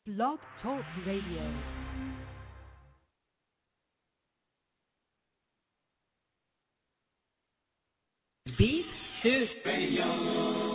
Blog Talk Radio. Beat to Radio.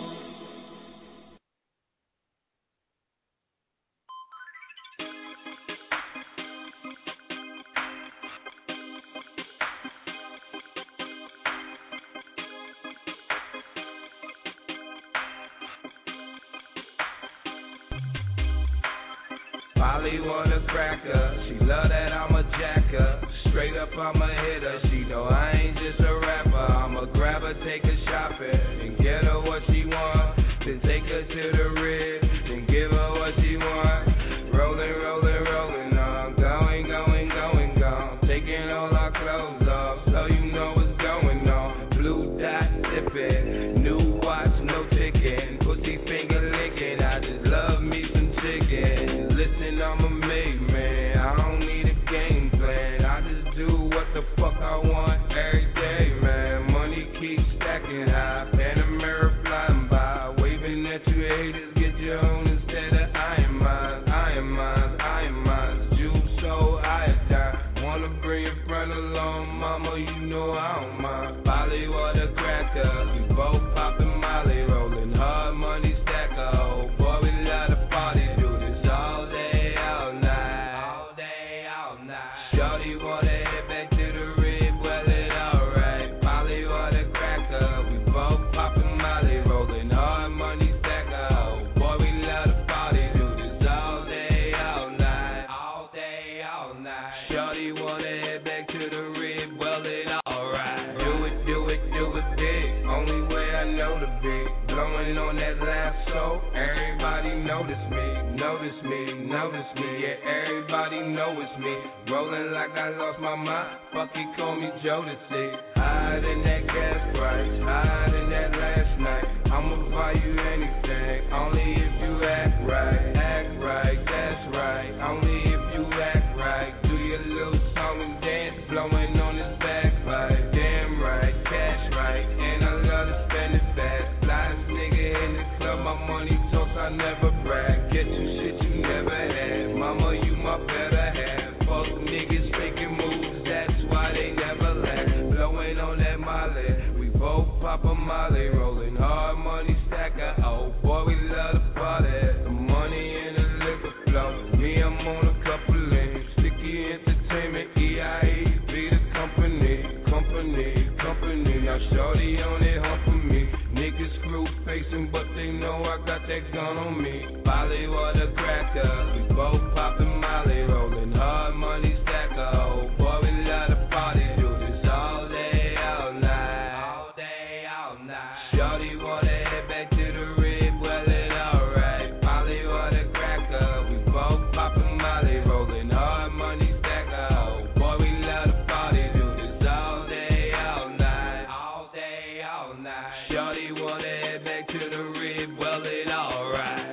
Molly want a cracker, she love that I'm a jacker. Straight up I'm a hitter, she know I ain't just a rapper. I'ma grab her, take her shopping, and get her what she want. Then take her to the rib, then give her what she want. Rolling, rolling, rolling, I'm going, going, going, gone. Taking all our clothes off, so you know what's going on. Blue dot sipping, new watch, no ticking. Pussy finger licking, I just love me some chicken. Listen, I'm a made man, I don't need a game plan. I just do what the fuck I want every day, man. Money keeps stacking high, Panamera flying by. Waving at you haters, get your own instead of I am mine, I am mine, I am mine. Juice so iodine, wanna bring your friend along, mama, you know I don't mind. Molly water cracker, we both poppin' Molly, rolling hard money stacker. Oh boy, we love to party, do this all day, all night, all day, all night. Shorty wanna head back to the rib, well it alright. Molly water cracker, we both poppin' Molly, rolling hard money stacker. Oh boy, we love to party, do this all day, all night, all day, all night. Shorty wanna head back to the rib, well it alright. Do it big, only way I know to be. Blowing on that lasso, everybody notice me, notice me, notice me. Yeah, everybody know it's me. Rolling like I lost my mind, fuck it, call me Jodeci. Higher than that gas price, higher than that last night. I'ma buy you anything, only if you act right, that's right. Only if you act right. Do your little song and dance, blowing on this backpipe. Damn right, cash right, and I love to spend it fast. Flyest nigga in the club, my money talks, I never brag. Get you shit you never had, mama, you my better half. Fuck niggas faking moves, that's why they never laugh. Blowing on that Molly, we both pop a Molly, rolling hard money stacker. Oh boy, we love to party, the money and the liquor flow. Me, I'm on a couple lanes, sticky entertainment, EIE, be the company. Now shorty on it, hump for me. Niggas screw facing, but they know I got that gun on me. Molly water cracker, we both poppin' Molly, rolling hard money stacker. Oh boy, we love to party, do this all day, all night, all day, all night. Shorty wanna head back to the rib, well it alright. Molly water cracker, we both poppin' Molly, rolling hard money stacker. Oh boy, we love to party, do this all day, all night, all day, all night. Shorty wanna head back to the rib, well it alright.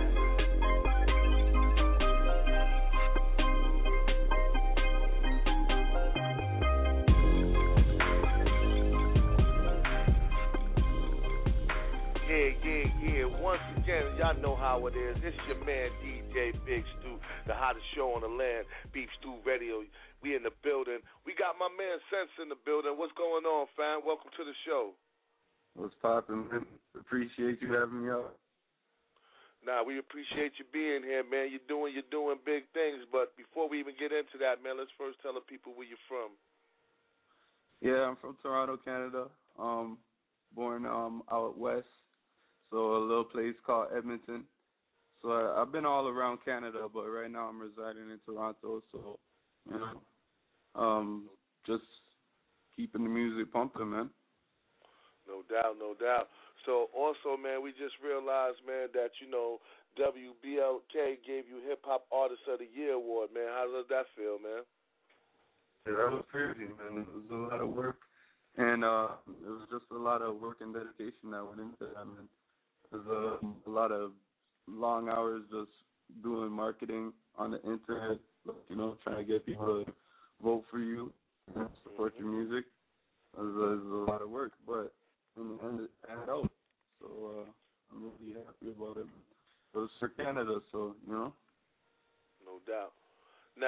Yeah. Once again, y'all know how it is. This is your man DJ Big Stu, the hottest show on the land, Beef Stew Radio. We in the building. We got my man Sense in the building. What's going on, fam? Welcome to the show. What's poppin', man? Appreciate you having me on. Nah, we appreciate you being here, man. You're doing big things. But before we even get into that, man, let's first tell the people where you're from. Yeah, I'm from Toronto, Canada. Born out west, so a little place called Edmonton. So I've been all around Canada, but right now I'm residing in Toronto. So, you know, just keeping the music pumping, man. No doubt. So also, man, we just realized, man, that, you know, WBLK gave you Hip Hop Artist of the Year award, man. How does that feel, man? Yeah, that was crazy, man. It was a lot of work, and it was just a lot of work and dedication that went into that, man. It was a lot of long hours just doing marketing on the internet, you know, trying to get people to vote for you and support your music. It was a lot of work, but in the end, it panned out. So I'm really happy about it. It was for Canada, so, you know.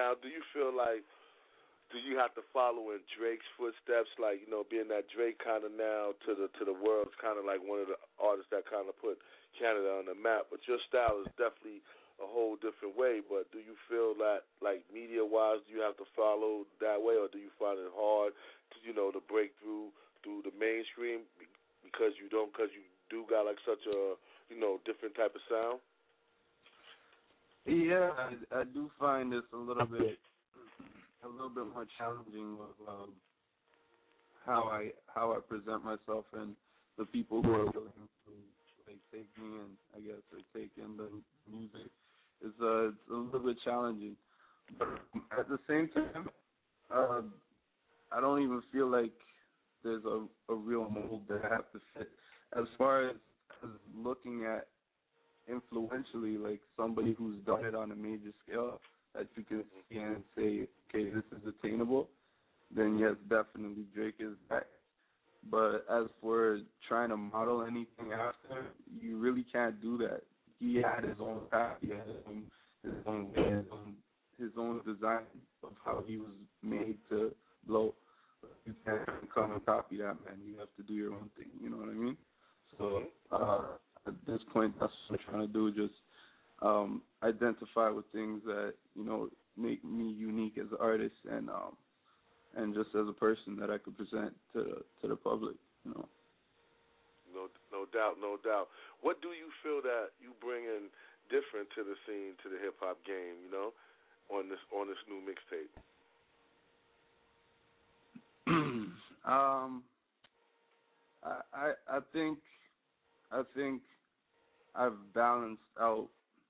Now, do you feel like, do you have to follow in Drake's footsteps, like, you know, being that Drake kind of now to the world's kind of like one of the artists that kind of put Canada on the map, but your style is definitely a whole different way. But do you feel that, like, media-wise, do you have to follow that way, or do you find it hard to, you know, to break through the mainstream because you do got like such a, you know, different type of sound? Yeah, I do find this a little bit more challenging with how I present myself and the people who are willing to like take me in, I guess, or take in the music. It's a little bit challenging, but at the same time, I don't even feel like there's a real mold that I have to fit. As far as looking at influentially, like somebody who's done it on a major scale that you can see and say, okay, this is attainable, then yes, definitely Drake is that. But as for trying to model anything after, you really can't do that. He had his own path, he had his own design of how he was made to blow. You can't come and copy that, man. You have to do your own thing, you know what I mean? So at this point, that's what I'm trying to do, just identify with things that, you know, make me unique as an artist and just as a person that I could present to the public, you know. No doubt. What do you feel that you bring in different to the scene, to the hip hop game, you know, on this new mixtape? I think I've balanced out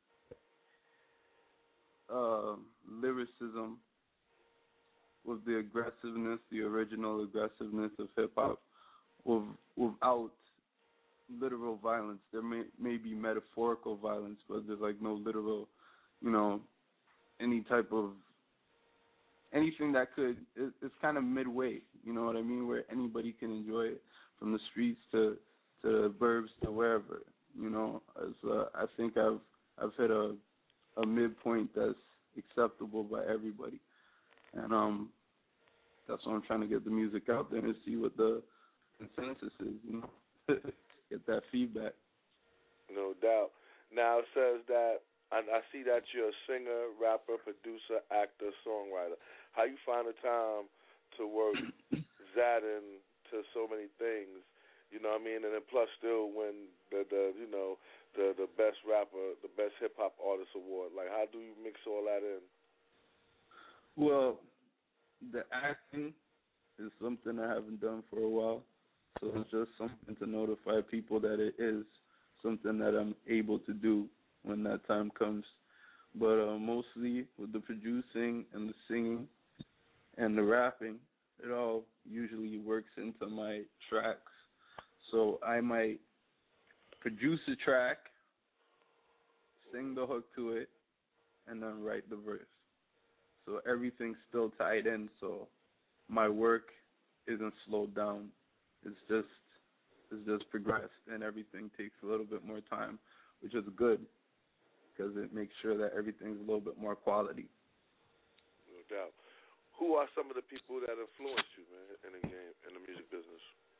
lyricism with the aggressiveness, the original aggressiveness of hip hop, without literal violence. There may be metaphorical violence, but there's like no literal, you know, any type of anything that could. It's kind of midway, you know what I mean, where anybody can enjoy it, from the streets to the burbs to wherever, you know. I think I've hit a midpoint that's acceptable by everybody, and that's why I'm trying to get the music out there and see what the consensus is, you know. Get that feedback. No doubt. Now, it says that, I see that you're a singer, rapper, producer, actor, songwriter. How you find the time to work that into so many things, you know what I mean? And then plus still win the best rapper, the best hip-hop artist award. Like, how do you mix all that in? Well, the acting is something I haven't done for a while. So it's just something to notify people that it is something that I'm able to do when that time comes. But mostly with the producing and the singing and the rapping, it all usually works into my tracks. So I might produce a track, sing the hook to it, and then write the verse. So everything's still tied in, so my work isn't slowed down. It's just progressed, and everything takes a little bit more time, which is good because it makes sure that everything's a little bit more quality. No doubt. Who are some of the people that influenced you, man, in the game, in the music business?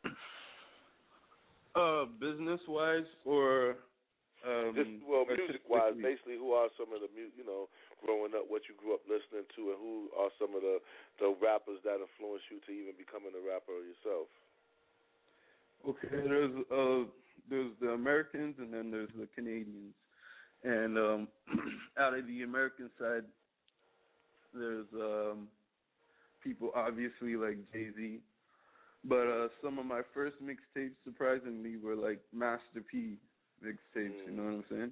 Business-wise or music-wise, basically, who are some of the, growing up, what you grew up listening to, and who are some of the rappers that influenced you to even becoming a rapper yourself? Okay, there's the Americans and then there's the Canadians. And out of the American side, there's people obviously like Jay-Z. But some of my first mixtapes, surprisingly, were like Master P mixtapes, you know what I'm saying?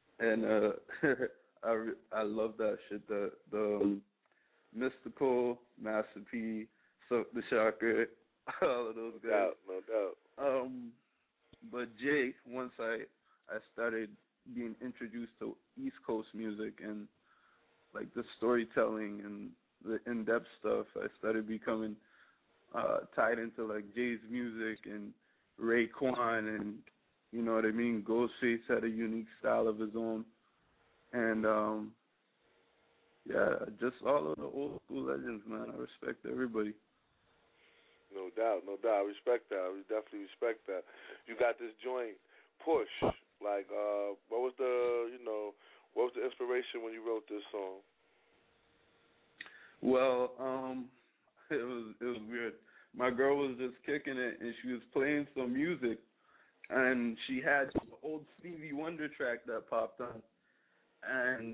And I love that shit. The Mystical, Master P, Silk the Shocker, all of those guys. No doubt. But Jay, once I started being introduced to East Coast music and like the storytelling and the in-depth stuff, I started becoming tied into like Jay's music and Raekwon, and you know what I mean. Ghostface had a unique style of his own, and Yeah, just all of the old school legends, man. I respect everybody. No doubt. I respect that. We definitely respect that. You got this joint, Push. Like, what was the inspiration when you wrote this song? Well, it was weird. My girl was just kicking it, and she was playing some music, and she had the old Stevie Wonder track that popped on, and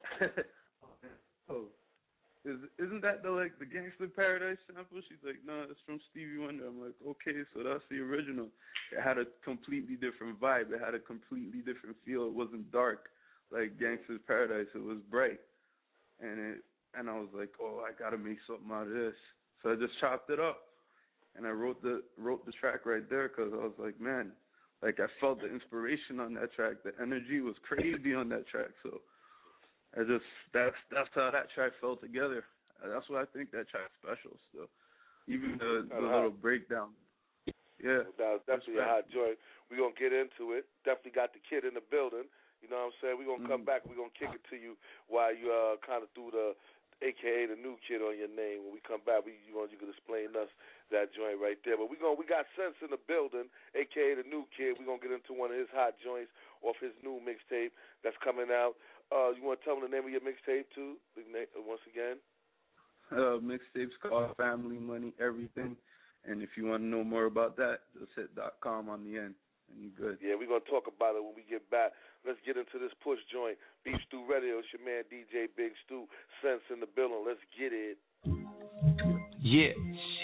isn't that the Gangsta Paradise sample? She's like, no, it's from Stevie Wonder. I'm like, okay, so that's the original. It had a completely different vibe. It had a completely different feel. It wasn't dark like Gangsta's Paradise. It was bright, and I was like, oh, I gotta make something out of this. So I just chopped it up, and I wrote the track right there because I was like, man, like I felt the inspiration on that track. The energy was crazy on that track. So that's how that track fell together. That's why I think that track's special still. Even the little breakdown. Yeah. That was definitely a hot joint. We're going to get into it. Definitely got the kid in the building. You know what I'm saying? We're going to come back. We're going to kick it to you while you kind of threw the AKA the new kid on your name. When we come back, you can explain us that joint right there. But we got Sense in the building, AKA the new kid. We're going to get into one of his hot joints off his new mixtape that's coming out. You want to tell them the name of your mixtape, too, once again? Mixtape's called Family Money Everything. And if you want to know more about that, just hit .com on the end, and you're good. Yeah, we're going to talk about it when we get back. Let's get into this Push joint. Beef Stew Radio, it's your man DJ Big Stew. Sense in the building. Let's get it. Yeah.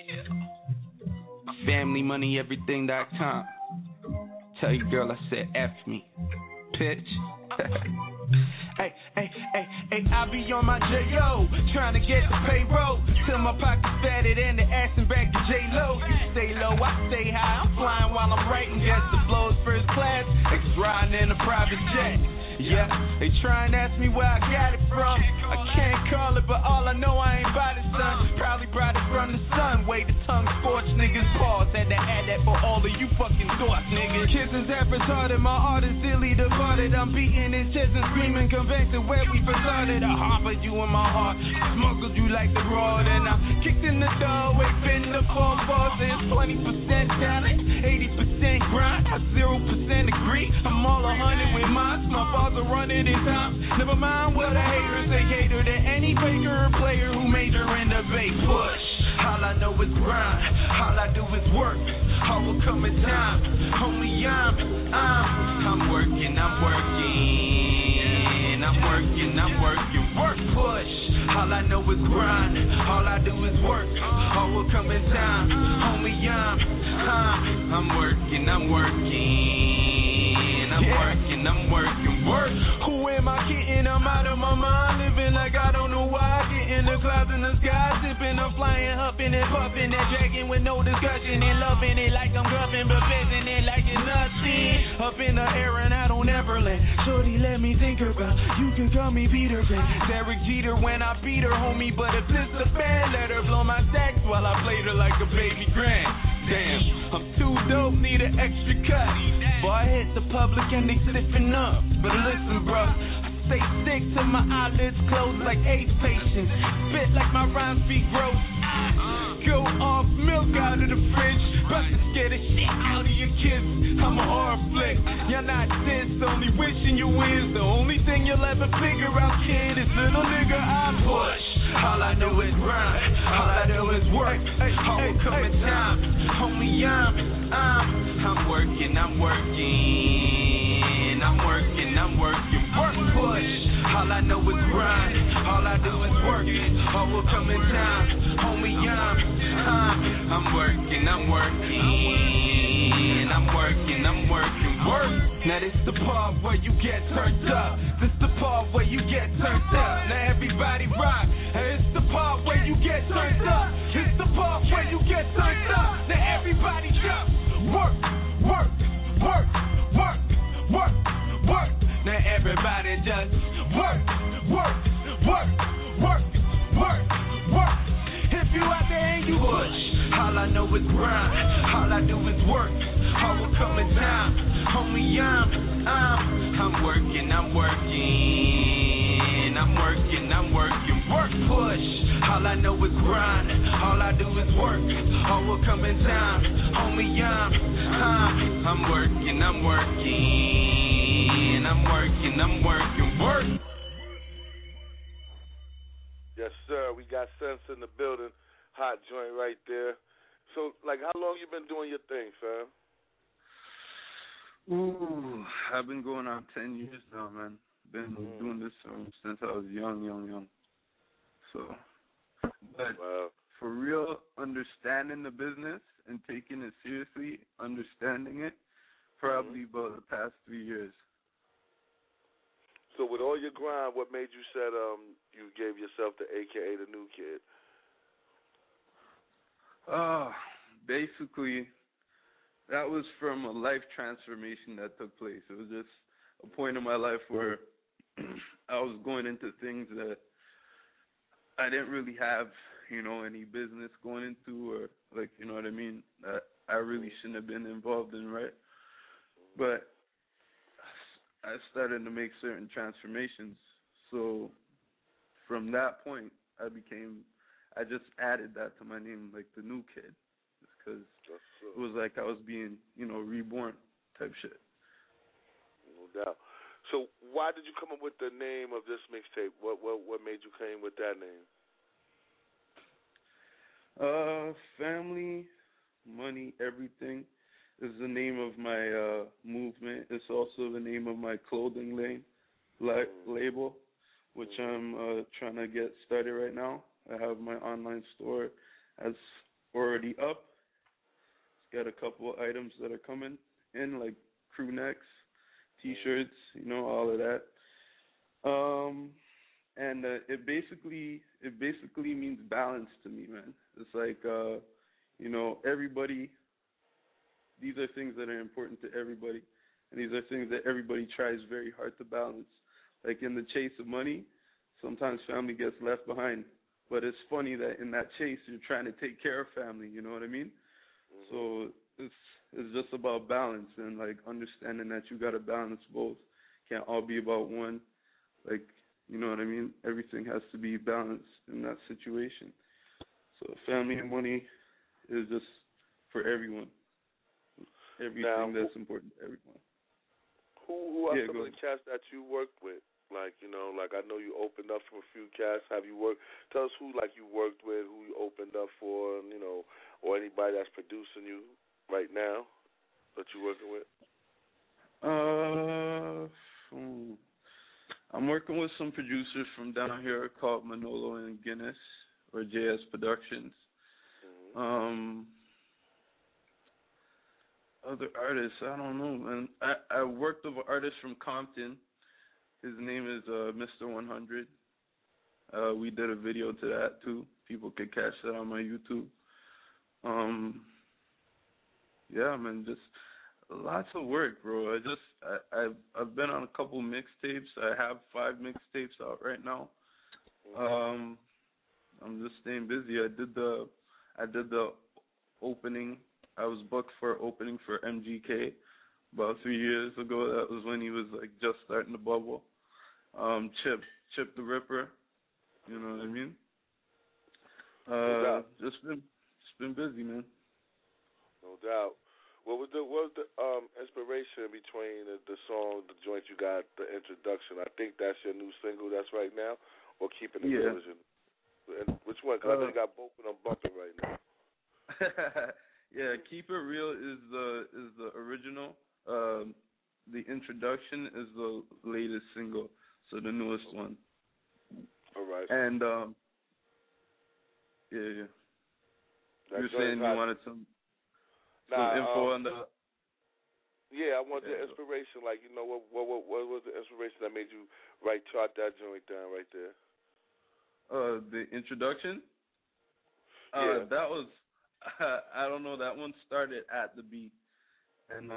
FamilyMoneyEverything.com. Tell your girl I said F me. Pitch. Hey, I be on my J.O. trying to get the payroll till my pocket's fatted and the ass and back to J-Lo. You stay low, I stay high. I'm flying while I'm writing. Guess the flow's first class. Niggas riding in a private jet. Yeah, they try and ask me where I got it from. I can't call it, but all I know I ain't bought it, son. Probably brought it from the sun. Way the tongue scorched niggas pause. Had to add that for all of you fucking thoughts, niggas. Kissing that retarded, my heart is silly departed. I'm beating his chest and screaming, come back to where we first started. I harbored you in my heart, smuggled you like the road, and I kicked in the doorway, been the phone boss. It's 20% talent, 80% grind, a 0% degree. I'm all 100 with mine. My balls are running in time. Never mind what a hater say. Cater to any faker or player who major in the bait. Push. All I know is grind. All I do is work. All will come in time. Only I'm working. Work. Push. All I know is grind. All I do is work. All will come in time. Only I'm working. Work. Who am I kidding? I'm out of my mind, living like I don't know why. Getting the clouds in the sky, sipping, I'm flying, huffing and puffing and dragging with no discussion and loving it like I'm guffing, but facing it like it's nothing. Up in the air and I don't ever land. Shorty, let me think about. You can call me Peter Pan. Derek Jeter when I beat her, homie, but if this the fan, let her blow my stacks while I played her like a baby grand. Damn, I'm too dope, need an extra cut. Boy, I hit the public and they stiffen up. But listen, bro, I stay sick till my eyelids close like AIDS patients. Spit like my rhymes be gross. Go off milk out of the fridge. About to scare the shit out of your kids. I'm a horror flick. You're not this, only wishing you is. The only thing you'll ever figure out, kid, is little nigga I push. All I know is grind. All I do is work. All will come in time. Only I'm working. Work, push. All I know is grind. All I do is work. All will come in time. Only I'm working. Work. Now this the part where you get turned up. This the part where you get turned up. Now everybody rock. And it's the part where you get turned up. It's the part where you get turned up. Now everybody jump. Work. Now everybody just work. If you out there and you push, all I know is grind. All I do is work. All will come in time. Only I'm working. I know is grind. All I do is work. All will come in time. Homie, I'm working. Work. Yes, sir. We got Sense in the building. Hot joint right there. So, like, how long you been doing your thing, fam? Ooh, I've been going on 10 years now, man. Been doing this since I was young. So, but for real, understanding the business and taking it seriously, understanding it, probably about the past 3 years. So with all your grind, what made you said you gave yourself the AKA the new kid? Basically, that was from a life transformation that took place. It was just a point in my life where I was going into things that I didn't really have, any business going into, or like, you know what I mean, that I really shouldn't have been involved in, right? But I started to make certain transformations. So from that point, I just added that to my name, like the new kid, because it was like I was being, reborn type shit. No doubt. So why did you come up with the name of this mixtape? What made you come with that name? Family, money, everything is the name of my movement. It's also the name of my clothing label, which I'm trying to get started right now. I have my online store that's already up. It's got a couple of items that are coming in, like crew necks, T-shirts, all of that. And it basically means balance to me, man. It's like, everybody. These are things that are important to everybody, and these are things that everybody tries very hard to balance. Like in the chase of money, sometimes family gets left behind. But it's funny that in that chase, you're trying to take care of family, you know what I mean? So it's just about balance and, like, understanding that you got to balance both. Can't all be about one. Like, you know what I mean? Everything has to be balanced in that situation. So family and money is just for everyone. Everything that's important to everyone. Who are some of the cats that you worked with? Like, I know you opened up for a few cats. Tell us who, you worked with, who you opened up for, or anybody that's producing you right now that you're working with? I'm working with some producers from down here called Manolo and Guinness, or JS Productions. Other artists, I don't know, man. I worked with an artist from Compton. His name is Mr. 100. We did a video to that too. People could catch that on my YouTube. Yeah, man, just lots of work, bro. I've been on a couple mixtapes. I have 5 mixtapes out right now. I'm just staying busy. I did the opening. I was booked for opening for MGK about 3 years ago. That was when he was just starting to bubble. Chip the Ripper, you know what I mean? Just been busy, man. No doubt. What was the inspiration between the song, the joint you got, the introduction? I think that's your new single that's right now, or Keeping It Real? And which one? Because I know you got both of them bumping right now. Yeah, Keep It Real is the original. The introduction is the latest single, so the newest one. All right. And yeah. You were saying you wanted some info on the. Yeah, I want the inspiration. What was the inspiration that made you chart that joint down right there? The introduction. Yeah. That was. I don't know. That one started at the beat, and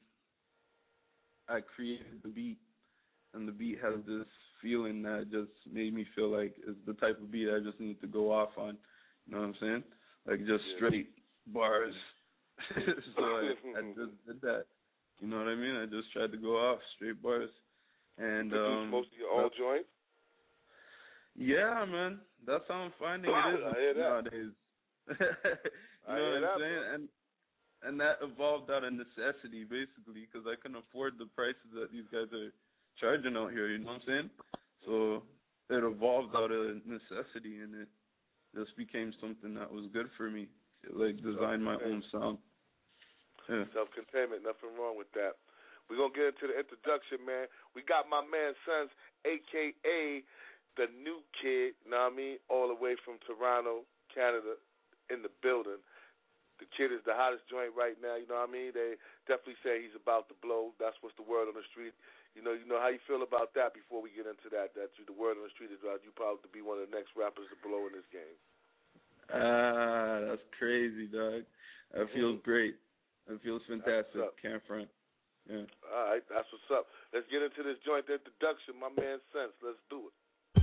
I created the beat, and the beat has this feeling that just made me feel like it's the type of beat I just need to go off on. You know what I'm saying? Like just straight bars. So I just did that. You know what I mean? I just tried to go off straight bars. And produce most of your own joints? Yeah, man. That's how I'm finding it is nowadays. You know what I'm saying? And that evolved out of necessity, basically, because I couldn't afford the prices that these guys are charging out here, you know what I'm saying? So it evolved out of necessity, and it just became something that was good for me. It, like, designed my own sound. Yeah. Self-containment, nothing wrong with that. We're going to get into the introduction, man. We got my man Sense, a.k.a. the new kid, you know what I mean, all the way from Toronto, Canada, in the building. The kid is the hottest joint right now, you know what I mean? They definitely say he's about to blow. That's what's the word on the street. You know how you feel about that before we get into that the word on the street is you probably to be one of the next rappers to blow in this game. That's crazy, dog. That feels great. That feels fantastic. Can't front. Yeah. All right, that's what's up. Let's get into this joint introduction. My man Sense, let's do it.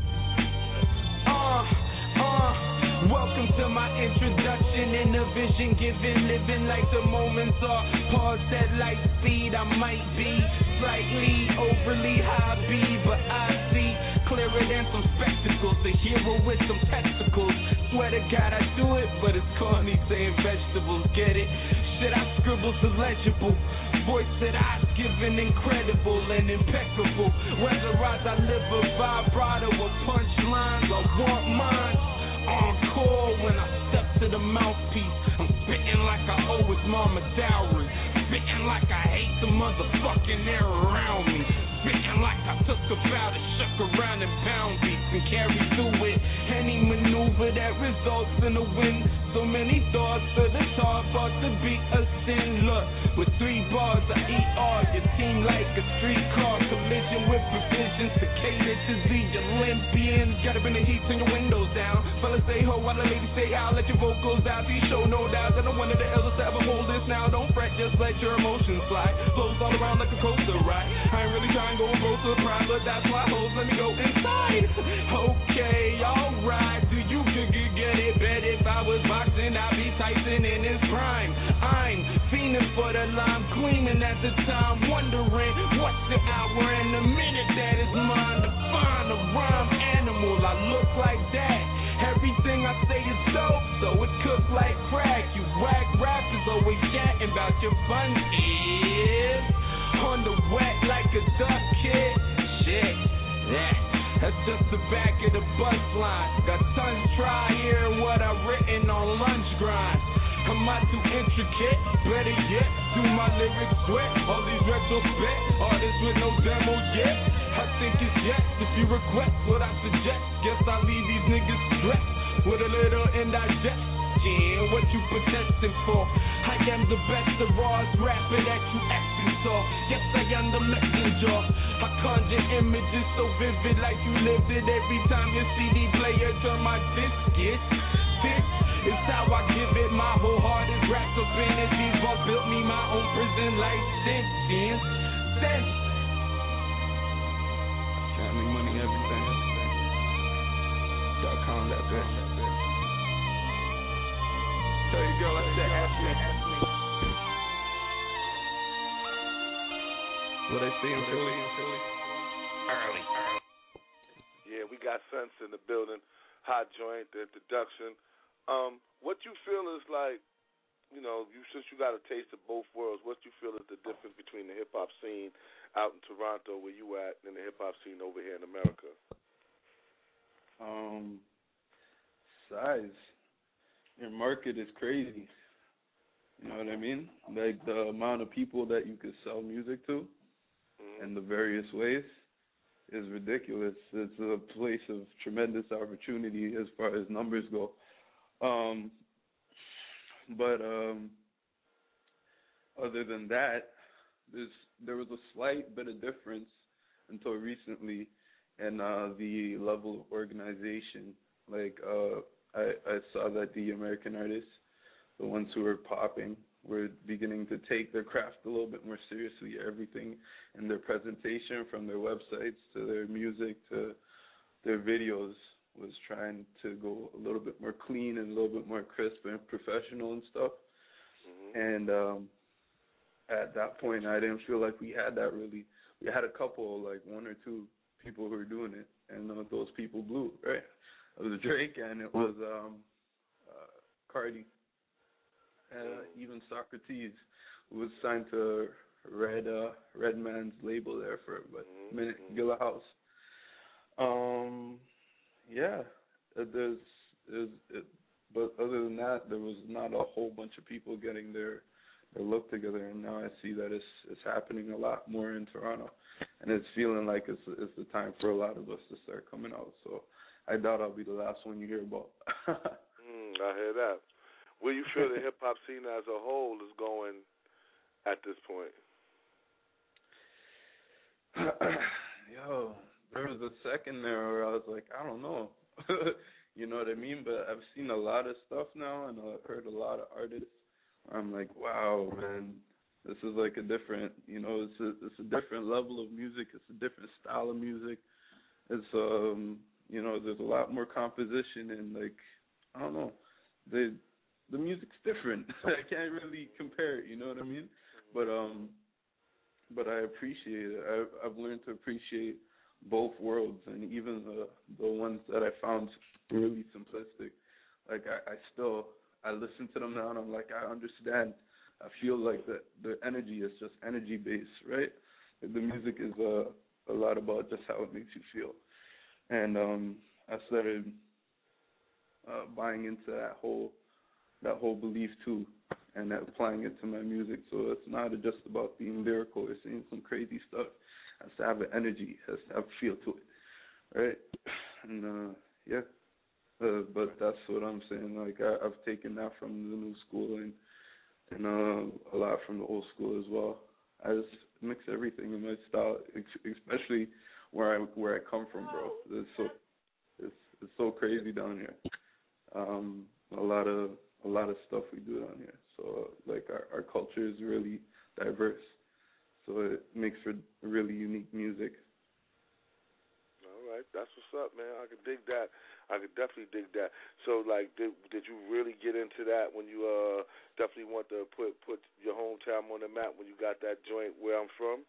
Welcome to my introduction in the vision given, living like the moments are paused at light speed. I might be slightly overly high B, but I see clearer than some spectacles. A hero with some testicles. Swear to God I do it, but it's corny saying vegetables. Get it? Shit I scribble's illegible. Voice that I've given incredible and impeccable. Whether I live a vibrato or punchlines, I want mine. Encore when I step to the mouthpiece. I'm spitting like I owe his mama dowry. Spitting like I hate the motherfucking air around me. Spitting like I took a bow to shook around in pound beats and carry through it any maneuver that results in a win. So many thoughts for the top about to be a sin. Look, with 3 bars I eat all your team like a streetcar collision with provisions to cater to the Olympians. Gotta bring the heat, turn your windows down. Fellas say ho while the ladies say out. Let your vocals out, these show no doubt that I'm one of the elders to ever hold this now. Don't fret, just let your emotions fly. Flows all around like a coaster ride. I ain't really trying to go both to pride, but that's why hoes let me go inside. Okay, alright, do you get it? Bet if I was boxing, I'd be Tyson in his prime. I'm fiending for the line, gleaming at the time, wondering what's the hour and the minute that is mine to find a rhyme animal. I look like that. Everything I say is dope, so it cooked like crack. You whack rappers always chatting about your fun is on the wet like a duck kid. Shit, yeah. That's just the back of the bus line. Got tons try hearing what I've written on lunch grind. Am I too intricate? Better yet, do my lyrics sweat? All these retro spit, artists with no demo yet. I think it's yes, if you request what I suggest. Guess I'll leave these niggas stressed with a little indigestion. What you protesting for? I am the best of Raws rapper that you acting saw. Yes, I am the messenger. I conjure images so vivid like you lived it. Every time your CD player turn my disc it. This is how I give it my whole heart is wrapped up in it. These walls built me my own prison like sentence. Family, money, everything. .com, that bitch. Tell your girl I said ask me. What I say in Philly? Early. Yeah, we got Sense in the building. Hot joint, the introduction. What you feel is like, since you got a taste of both worlds, what you feel is the difference between the hip-hop scene out in Toronto, where you at, and the hip-hop scene over here in America? Size. Your market is crazy. You know what I mean? Like the amount of people that you could sell music to in the various ways is ridiculous. It's a place of tremendous opportunity as far as numbers go. But other than that, there was a slight bit of difference until recently in the level of organization. Like I saw that the American artists, the ones who were popping, were beginning to take their craft a little bit more seriously. Everything in their presentation, from their websites to their music to their videos, was trying to go a little bit more clean and a little bit more crisp and professional and stuff. And at that point, I didn't feel like we had that really. We had a couple, like 1 or 2 people who were doing it, and those people blew, right? Drake and it was Cardi. Even Socrates was signed to Redman's label there for a minute, Gilla House. But other than that, there was not a whole bunch of people getting their look together, and now I see that it's happening a lot more in Toronto, and it's feeling like it's the time for a lot of us to start coming out. So I doubt I'll be the last one you hear about. I hear that. Where you feel the hip-hop scene as a whole is going at this point? Yo, there was a second there where I was like, I don't know. You know what I mean? But I've seen a lot of stuff now, and I've heard a lot of artists. I'm like, wow, man, this is like a different, it's a different level of music. It's a different style of music. It's, there's a lot more composition, and like, I don't know, the music's different. I can't really compare it, you know what I mean? But I appreciate it. I've learned to appreciate both worlds, and even the ones that I found really simplistic. Like I listen to them now, and I'm like, I understand. I feel like the energy is just energy based, right? The music is a lot about just how it makes you feel, and I started buying into that whole belief too, and applying it to my music. So it's not just about being lyrical or saying some crazy stuff. It has to have an energy, it has to have a feel to it, right? And but that's what I'm saying. Like I've taken that from the new school and a lot from the old school as well. I just mix everything in my style, especially where I come from, bro. It's so crazy down here. A lot of stuff we do down here. So like our culture is really diverse. So it makes for really unique music. All right, that's what's up, man. I could dig that. I could definitely dig that. So like, did you really get into that when you definitely want to put your hometown on the map when you got that joint Where I'm From?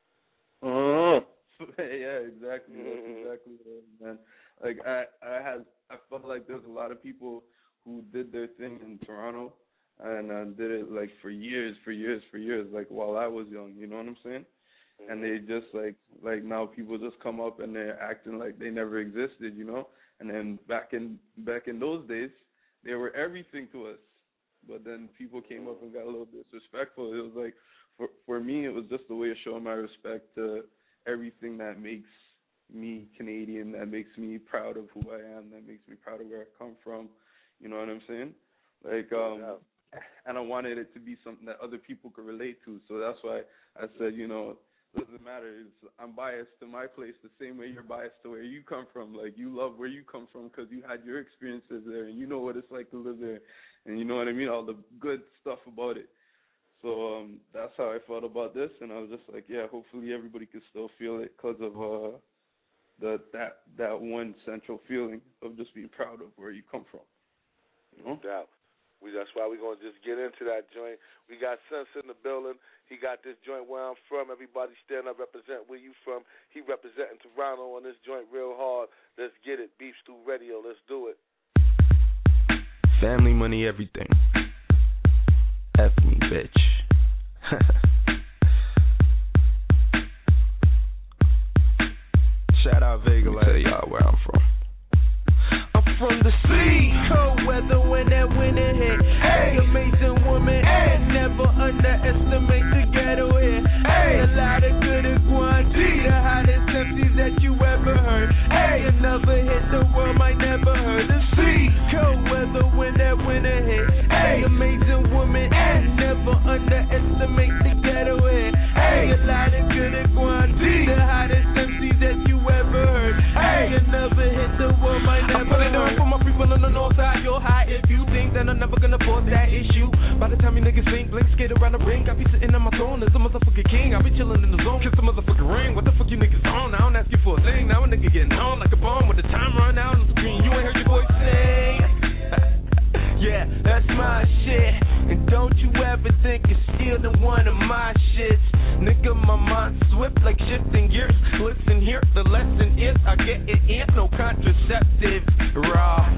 Yeah, exactly. That's exactly what it is, man. Like I felt like there's a lot of people who did their thing in Toronto and did it like for years, like while I was young, you know what I'm saying? Mm-hmm. And they just like now people just come up and they're acting like they never existed, you know? And then back in those days, they were everything to us. But then people came up and got a little disrespectful. It was like, for me, it was just a way of showing my respect to everything that makes me Canadian, that makes me proud of who I am, that makes me proud of where I come from. You know what I'm saying? Like, and I wanted it to be something that other people could relate to. So that's why I said, it doesn't matter. I'm biased to my place the same way you're biased to where you come from. Like, you love where you come from because you had your experiences there and you know what it's like to live there. And you know what I mean? All the good stuff about it. So that's how I felt about this. And I was just like, yeah, hopefully everybody can still feel it because of that one central feeling of just being proud of where you come from. No doubt. That's why we're going to just get into that joint. We got Sense in the building. He got this joint Where I'm From. Everybody stand up, represent where you from. He representing Toronto on this joint real hard. Let's get it. Beef Stew Radio. Let's do it. Family, money, everything. F me, bitch. Shout out Vega. Let me tell y'all where I'm from. From the sea, cold weather when that winter hit. Hey, amazing woman, hey, never underestimate the ghetto here. Hey, a lot of good Guanti, the hottest MCs that you ever heard. Hey, another hit the world might never heard. The sea, cold weather when that winter hit. Hey, amazing woman, hey, never underestimate the ghetto here. Hey, a lot of good Guanti, the hottest MCs that you ever heard. Hey, another hit the world might never heard. For my people on the north side, you're high if you think that I'm never gonna force that issue. By the time you niggas think, blink, skate around the ring. I be sitting on my throne as a motherfucking king. I be chilling in the zone, kiss the motherfucking ring. What the fuck you niggas on? I don't ask you for a thing. Now a nigga getting on like a bomb with the time run out on the screen. You ain't heard your voice sing. Yeah, that's my shit. And don't you ever think you're stealing one of my shits. Nigga, my mind swift like shifting gears. Listen here, the lesson is I get it in, no contraceptive. Raw,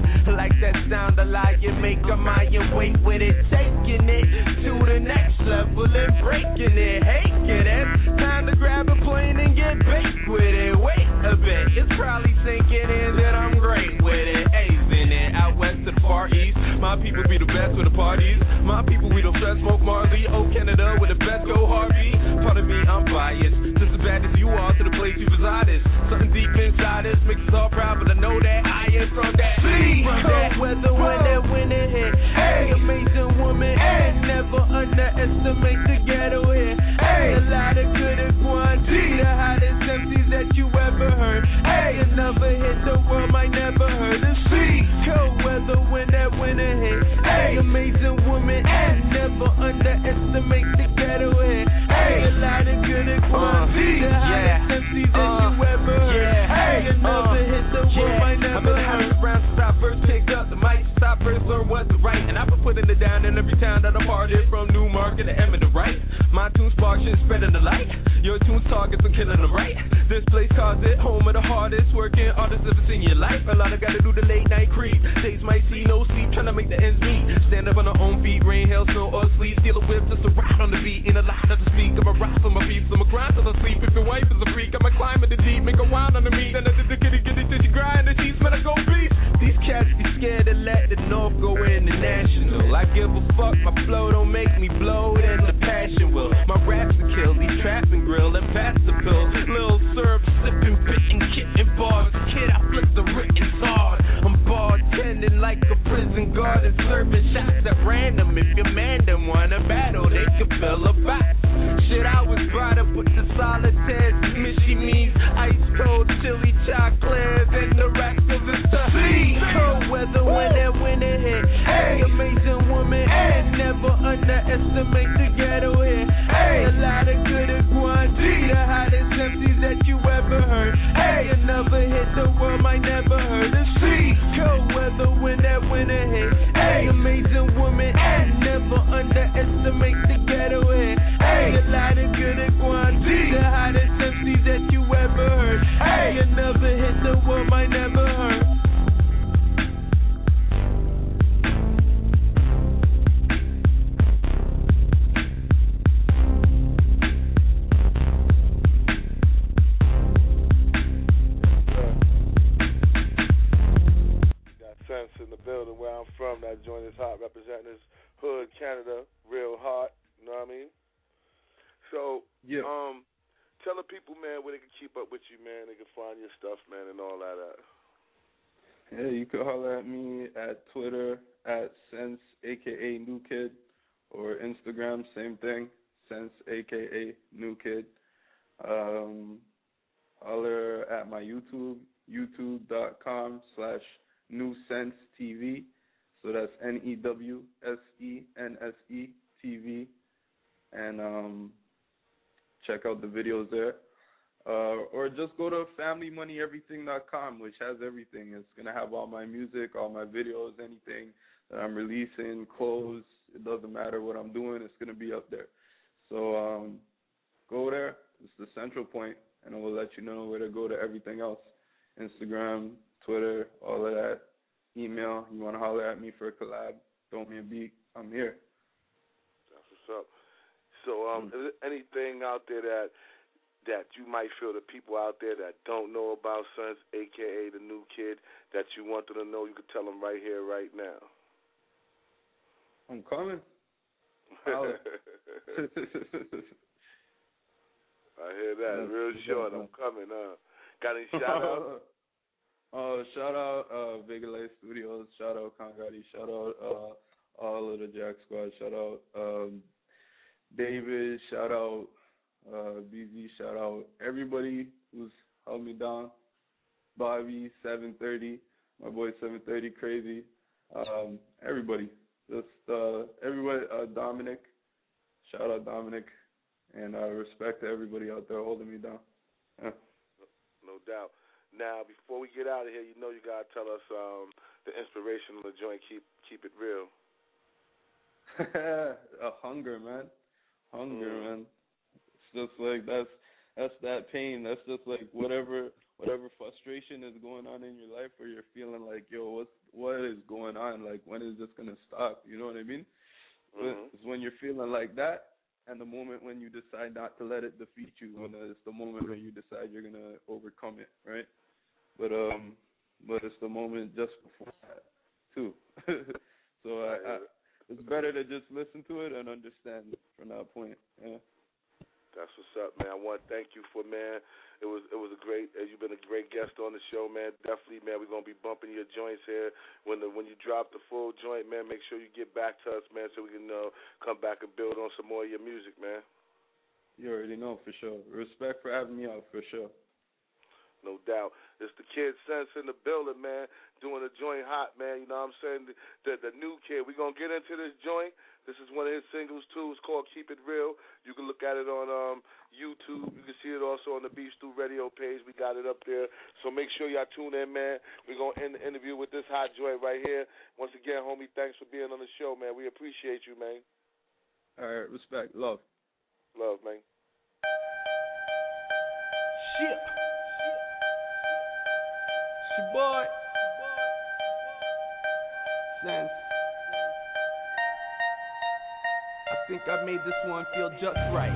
make a Mayan weight with it, taking it to the next level and breaking it. Hey, kid, it's time to grab a plane and get baked with it. Wait a bit, it's probably sinking in that I'm great with it. Azing it out west to the far east. My people be the best with the parties. My people we the best smoke Marley. Oh, Canada with the best go Harvey. Part of me, I'm biased. Just as bad as you are to the place you reside is. Something deep inside us makes us all proud, but I know that I am from that. From that weather when that winter hit. Hey, amazing woman. Hey, never underestimate the ghetto here. Hey, a lot of good at one. The hottest MCs that you ever heard. Hey, another hit the world might never heard of. Cold weather when that winter hit. Hey, amazing woman. Hey, never underestimate the ghetto here. Hey, a lot of good at one. The hottest MCs that you ever heard. Hey, another hit the world might never heard. Around since I first picked up the mic, since I first learned what's right, and I've been putting it down in every town that I'm part of, from Newmarket to Emmett, right? My tunes spark shit, spreading the light. Your tunes targets are killing them, right? This place calls it home of the hardest working artists ever seen in your life. A lot of gotta do the late night creep. Days might see no sleep, trying to make the ends meet. Stand up on our own feet, rain, hail, snow, or sleet. Steal a whip just to ride on the beat. In a lot of the speak, I'm a rock on my peeps. I'm a grind till I sleep. If your wife is a freak, I'ma climb in the deep, make a wind on the meat. Then I did the kitty till she grind and she's better go beast. These cats be scared to let the North go international. I give a fuck, my flow don't make me blow, then the passion will. My raps to kill, these traps and grill and pass the pill. Lil syrup, sipping, bitchin', kitten bars. Kid, I flip the written hard. I'm bartending like a prison guard and serving shots at random. If your man them wanna battle, they can fill a box. Shit, I was brought up with the solitaires, Mishy me's, ice cold chili chocolates, and the rest of the stuff. Cold weather when that winter hit. Hey, amazing woman. Hey, never underestimate the ghetto here. Hey, a lot of good at one. The hottest MCs that you ever heard. Hey, another hit the world might never heard of. Cold weather when that winter hit. Hey, amazing woman. Hey, never underestimate the ghetto here. Hey, a lot of good at one. The hottest MCs that you ever heard. Hey, another hit the world might never heard. Sense in the building where I'm from. That joint is hot, representing this hood, Canada, real hot. You know what I mean? So, yeah. Tell the people, man, where they can keep up with you, man. They can find your stuff, man, and all that. Yeah, you can holler at me at Twitter at Sense, aka New Kid, or Instagram, same thing, Sense, aka New Kid. Holler at my YouTube, youtube.com/NewSense TV. So that's NEWSENSE TV. And check out the videos there. Or just go to FamilyMoneyEverything.com, which has everything. It's going to have all my music, all my videos, anything that I'm releasing, clothes. It doesn't matter what I'm doing. It's going to be up there. So go there. It's the central point, and it will let you know where to go to everything else. Instagram, Twitter, all of that. Email. You want to holler at me for a collab, throw me a beat. I'm here. That's what's up. So is there anything out there that you might feel the people out there that don't know about Sense, a.k.a. the New Kid, that you want them to know? You could tell them right here, right now. I'm coming. I hear that. Real short. I'm coming. Got any shout-outs? Shout out Vega Light Studios. Shout out Kangadi. Shout out all of the Jack Squad. Shout out David. Shout out BZ. Shout out everybody who's held me down. Bobby, 730. My boy 730 Crazy. Everybody. Just everybody. Dominic. Shout out Dominic. And respect to everybody out there holding me down. Yeah. No doubt. Now, before we get out of here, you know you got to tell us the inspiration of the joint, Keep It Real. Hunger, man. Man. It's just like that's that pain. That's just like whatever frustration is going on in your life, or you're feeling like, yo, what is going on? Like, when is just gonna stop. You know what I mean? It's when you're feeling like that, and the moment when you decide not to let it defeat you, when it's the moment when you decide you're gonna overcome it, right? But it's the moment just before that too. So it's better to just listen to it and understand from that point. Yeah. That's what's up, man. I want to thank you for, man. It was a great. You've been a great guest on the show, man. Definitely, man. We're gonna be bumping your joints here when you drop the full joint, man. Make sure you get back to us, man, so we can come back and build on some more of your music, man. You already know, for sure. Respect for having me out, for sure. No doubt. It's the Kid Sense in the building, man, doing the joint hot, man. You know what I'm saying? The new kid. We're going to get into this joint. This is one of his singles, too. It's called Keep It Real. You can look at it on YouTube. You can see it also on the Beef Stew Radio page. We got it up there. So make sure y'all tune in, man. We're going to end the interview with this hot joint right here. Once again, homie, thanks for being on the show, man. We appreciate you, man. All right. Respect. Love. Love, man. Shit. Your boy Sense. I think I made this one feel just right.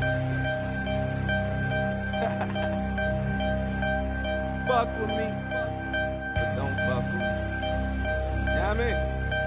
Fuck with me, but don't fuck with me. You know what I mean?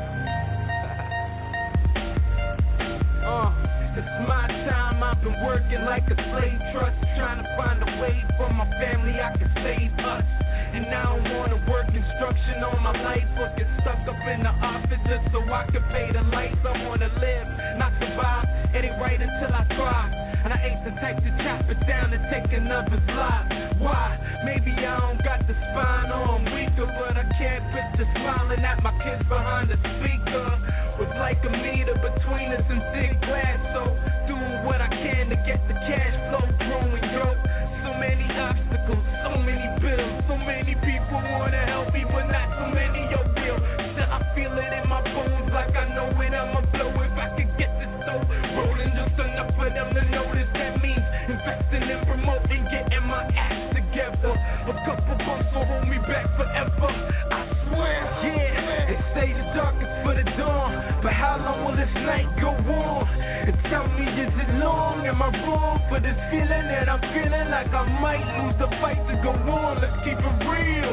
It's my time, I've been working like a slave trust, trying to find a way for my family I can save us. And I don't wanna work construction on my life or get stuck up in the office just so I can pay the lights. I wanna live, not survive. It ain't right until I thrive. And I ain't the type to chop it down and take another's life. Why? Maybe I don't got the spine or I'm weaker, but I can't picture smiling at my kids behind the speaker. With like a meter between us and thick glass, so doing what I can to get the cash flow growing, yo. So many obstacles, so many bills, so many people wanna help me, but not so many yo will. Still I feel it in my bones, like I know it, I'ma blow if I could get this dough rolling just enough for them to notice. That means investing and promoting, getting my ass together. A couple bumps will hold me back forever, I swear. Yeah, they say the darkest for the dawn, but how long will this night go on? And tell me, is it long? Am I wrong for this feeling that I'm feeling like I might lose the fight to go on? Let's keep it real.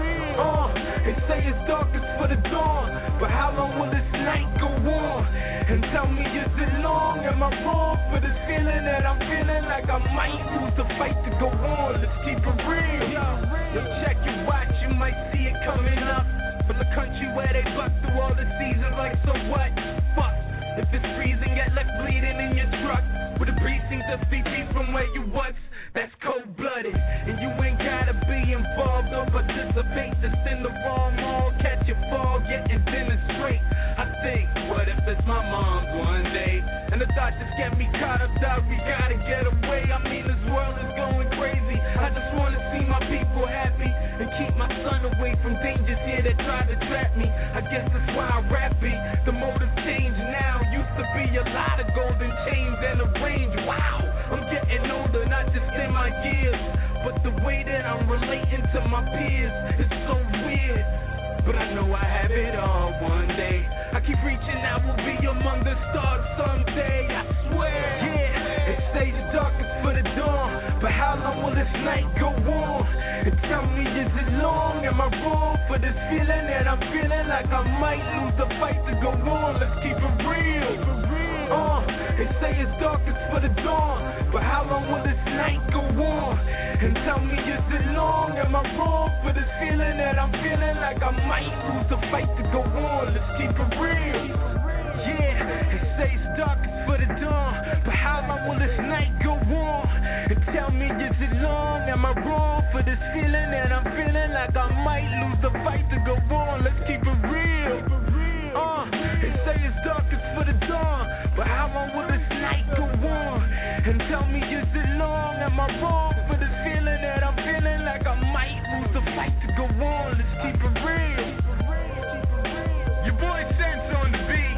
They say it's darkest for the dawn, but how long will this night go on? And tell me, is it long? Am I wrong for this feeling that I'm feeling like I might lose the fight to go on? Let's keep it real. Yo, check your watch, you might see it coming up from the country where they buck through all the seasons. Like, so what? Fuck. If it's freezing, get left bleeding in your truck with a precinct of 3 feet from where you was, that's cold-blooded. And you ain't gotta be involved or participate. Just in the wrong mall, catch your fall, getting dinner straight. I think, what if it's my mom's one day? And the thought just get me caught up, dog, we gotta get away. I mean, this world is going crazy. I just wanna see my people happy and keep my son away from dangers here that try to trap me. I guess that's why I rap it. The motive change now. Used to be a lot of golden chains and a range. Wow, I'm getting older, not just in my years, but the way that I'm relating to my peers is so weird. But I know I have it all one day. I keep reaching out, we'll be among the stars someday, I swear. Yeah, it stays darkest for the dawn, but how long will this night go on? And tell me, is it long? Am I wrong for this feeling that I'm feeling like I might lose the fight to go on? Let's keep it real. They say it's darkest for the dawn, but how long will this night go on? And tell me, is it long? Am I wrong for this feeling that I'm feeling like I might lose the fight to go on? Let's keep it real. Yeah, they say it's darkest for the dawn, but how long will this night go on? And tell me, is it long? Am I wrong for this feeling that I'm feeling like I might lose the fight to go on? Let's keep it real. They say it's darkest for the dawn, but how long will this night go on? And tell me, is it long? Am I wrong for this feeling that I'm feeling like I might lose the fight to go on? Let's keep it real. Your boy Sense on the beat,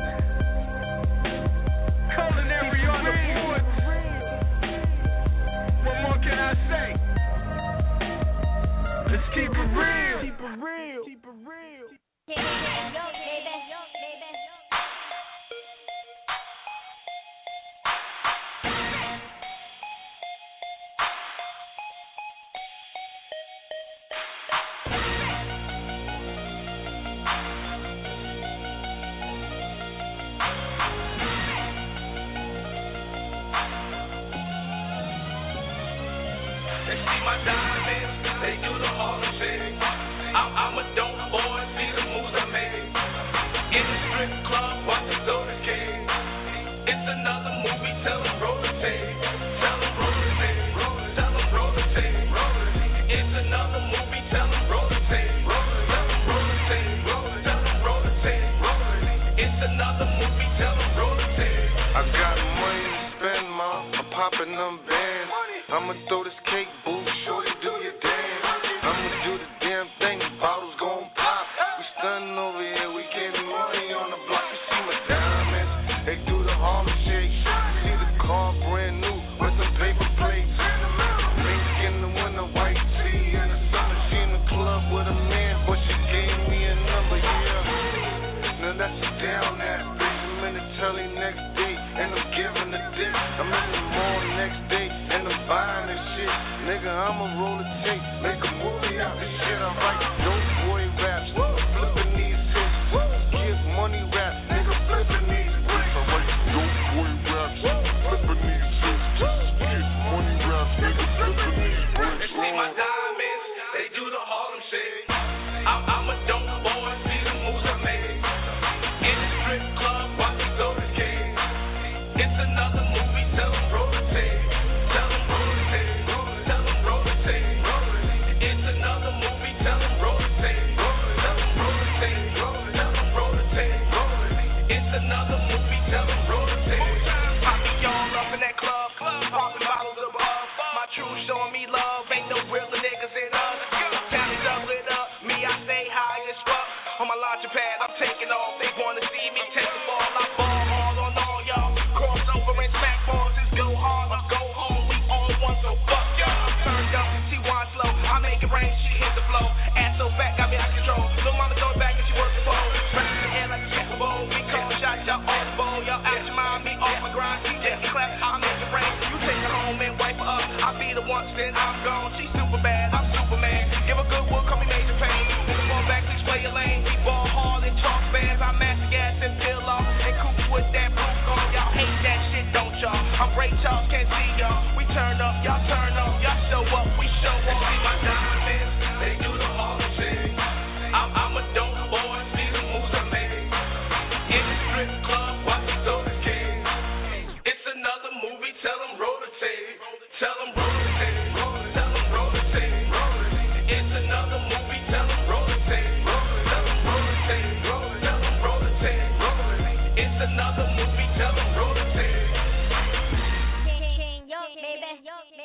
culinary on the boards. What more can I say? Let's keep it real. my diamonds, they do the Harlem shake. I'm a dope boy, see the moves I make. In the strip club, watch the soda cake. It's another movie, tell them roll the tape. Tell them roll the tape. Tell them roll the tape. It's another movie, tell them roll the tape. Tell them roll the tape. Tell them roll the tape. It's another movie, tell them roll the tape. I got money to spend, ma. I'm popping them bands. I'ma throw this cake, boo. Shorty, do your dance. I'ma do the damn thing. The bottles gon' pop. We stunning over here. We getting money on the block. You see my diamonds? They do the Harlem shake. You see the car brand new with some paper plates. Pink in the winter, white tee in the summer. She in the club with a man, but she gave me a number, yeah. Now that's a down ass bitch. I'm in the telly next day, and I'm giving a dick. I'm in the mall next day, and I'm buying this shit. Nigga, I'ma roll the tape, make a movie out this shit. I write dope boy raps, flipping these hits. Give money raps, nigga, flipping these hits. I write dope boy raps, flipping these hits. Give money raps, nigga, flipping these hits. They see my diamonds, they do the Harlem shake. I'm a dope boy, see the moves I make. In the strip club, watch the soda cake. It's another movie, tell them roll the tape. Tell them roll the tape. Tell them roll the tape. It's another movie, tell them roll the tape. Tell them roll the tape. Tell them roll the tape. It's another movie, tell them roll the tape. I be all up in that club, popping bottles above. My true showing me love, ain't no realer niggas in us. Tally double it up, me I stay high as fuck. On my launching pad, I'm taking off. They wanna see me take the ball. I ball hard on all y'all. Cross over and smack balls, just go hard or go home. We on one, so fuck y'all. Turned up, she wants slow. I make it rain, she hit the flow. Ass so fat, got me out of control. Little mama throw it back and she work the pole. Rest in the air like a Super Bowl. We call shots, y'all off the bowl. Y'all out your mind, me off my grind. She just clap, I make it rain. You take her home and wipe her up. I be the one, then I'm gone. She super bad, I'm Superman. Give a good whoop, call me Major Pain. Nigga fall back, please play your lane. We ball hard and talk fast. I master gas and peel off. And coop with that proof on. Y'all hate that shit, don't y'all? I'm Ray Charles, can't see y'all. We turn up, y'all turn up. Y'all show up, we show up. See my diamonds, they do the Harlem shake. I'm a dope boy, see the moves I make. In the strip club, watch the soda cake. It's another movie, tell them roll the tape. Tell them roll the tape. Tell them roll the tape. It's another movie, tell them roll the tape. Tell them roll the tape. Tell them roll the tape. It's another movie, tell them roll the tape. King Yo, baby.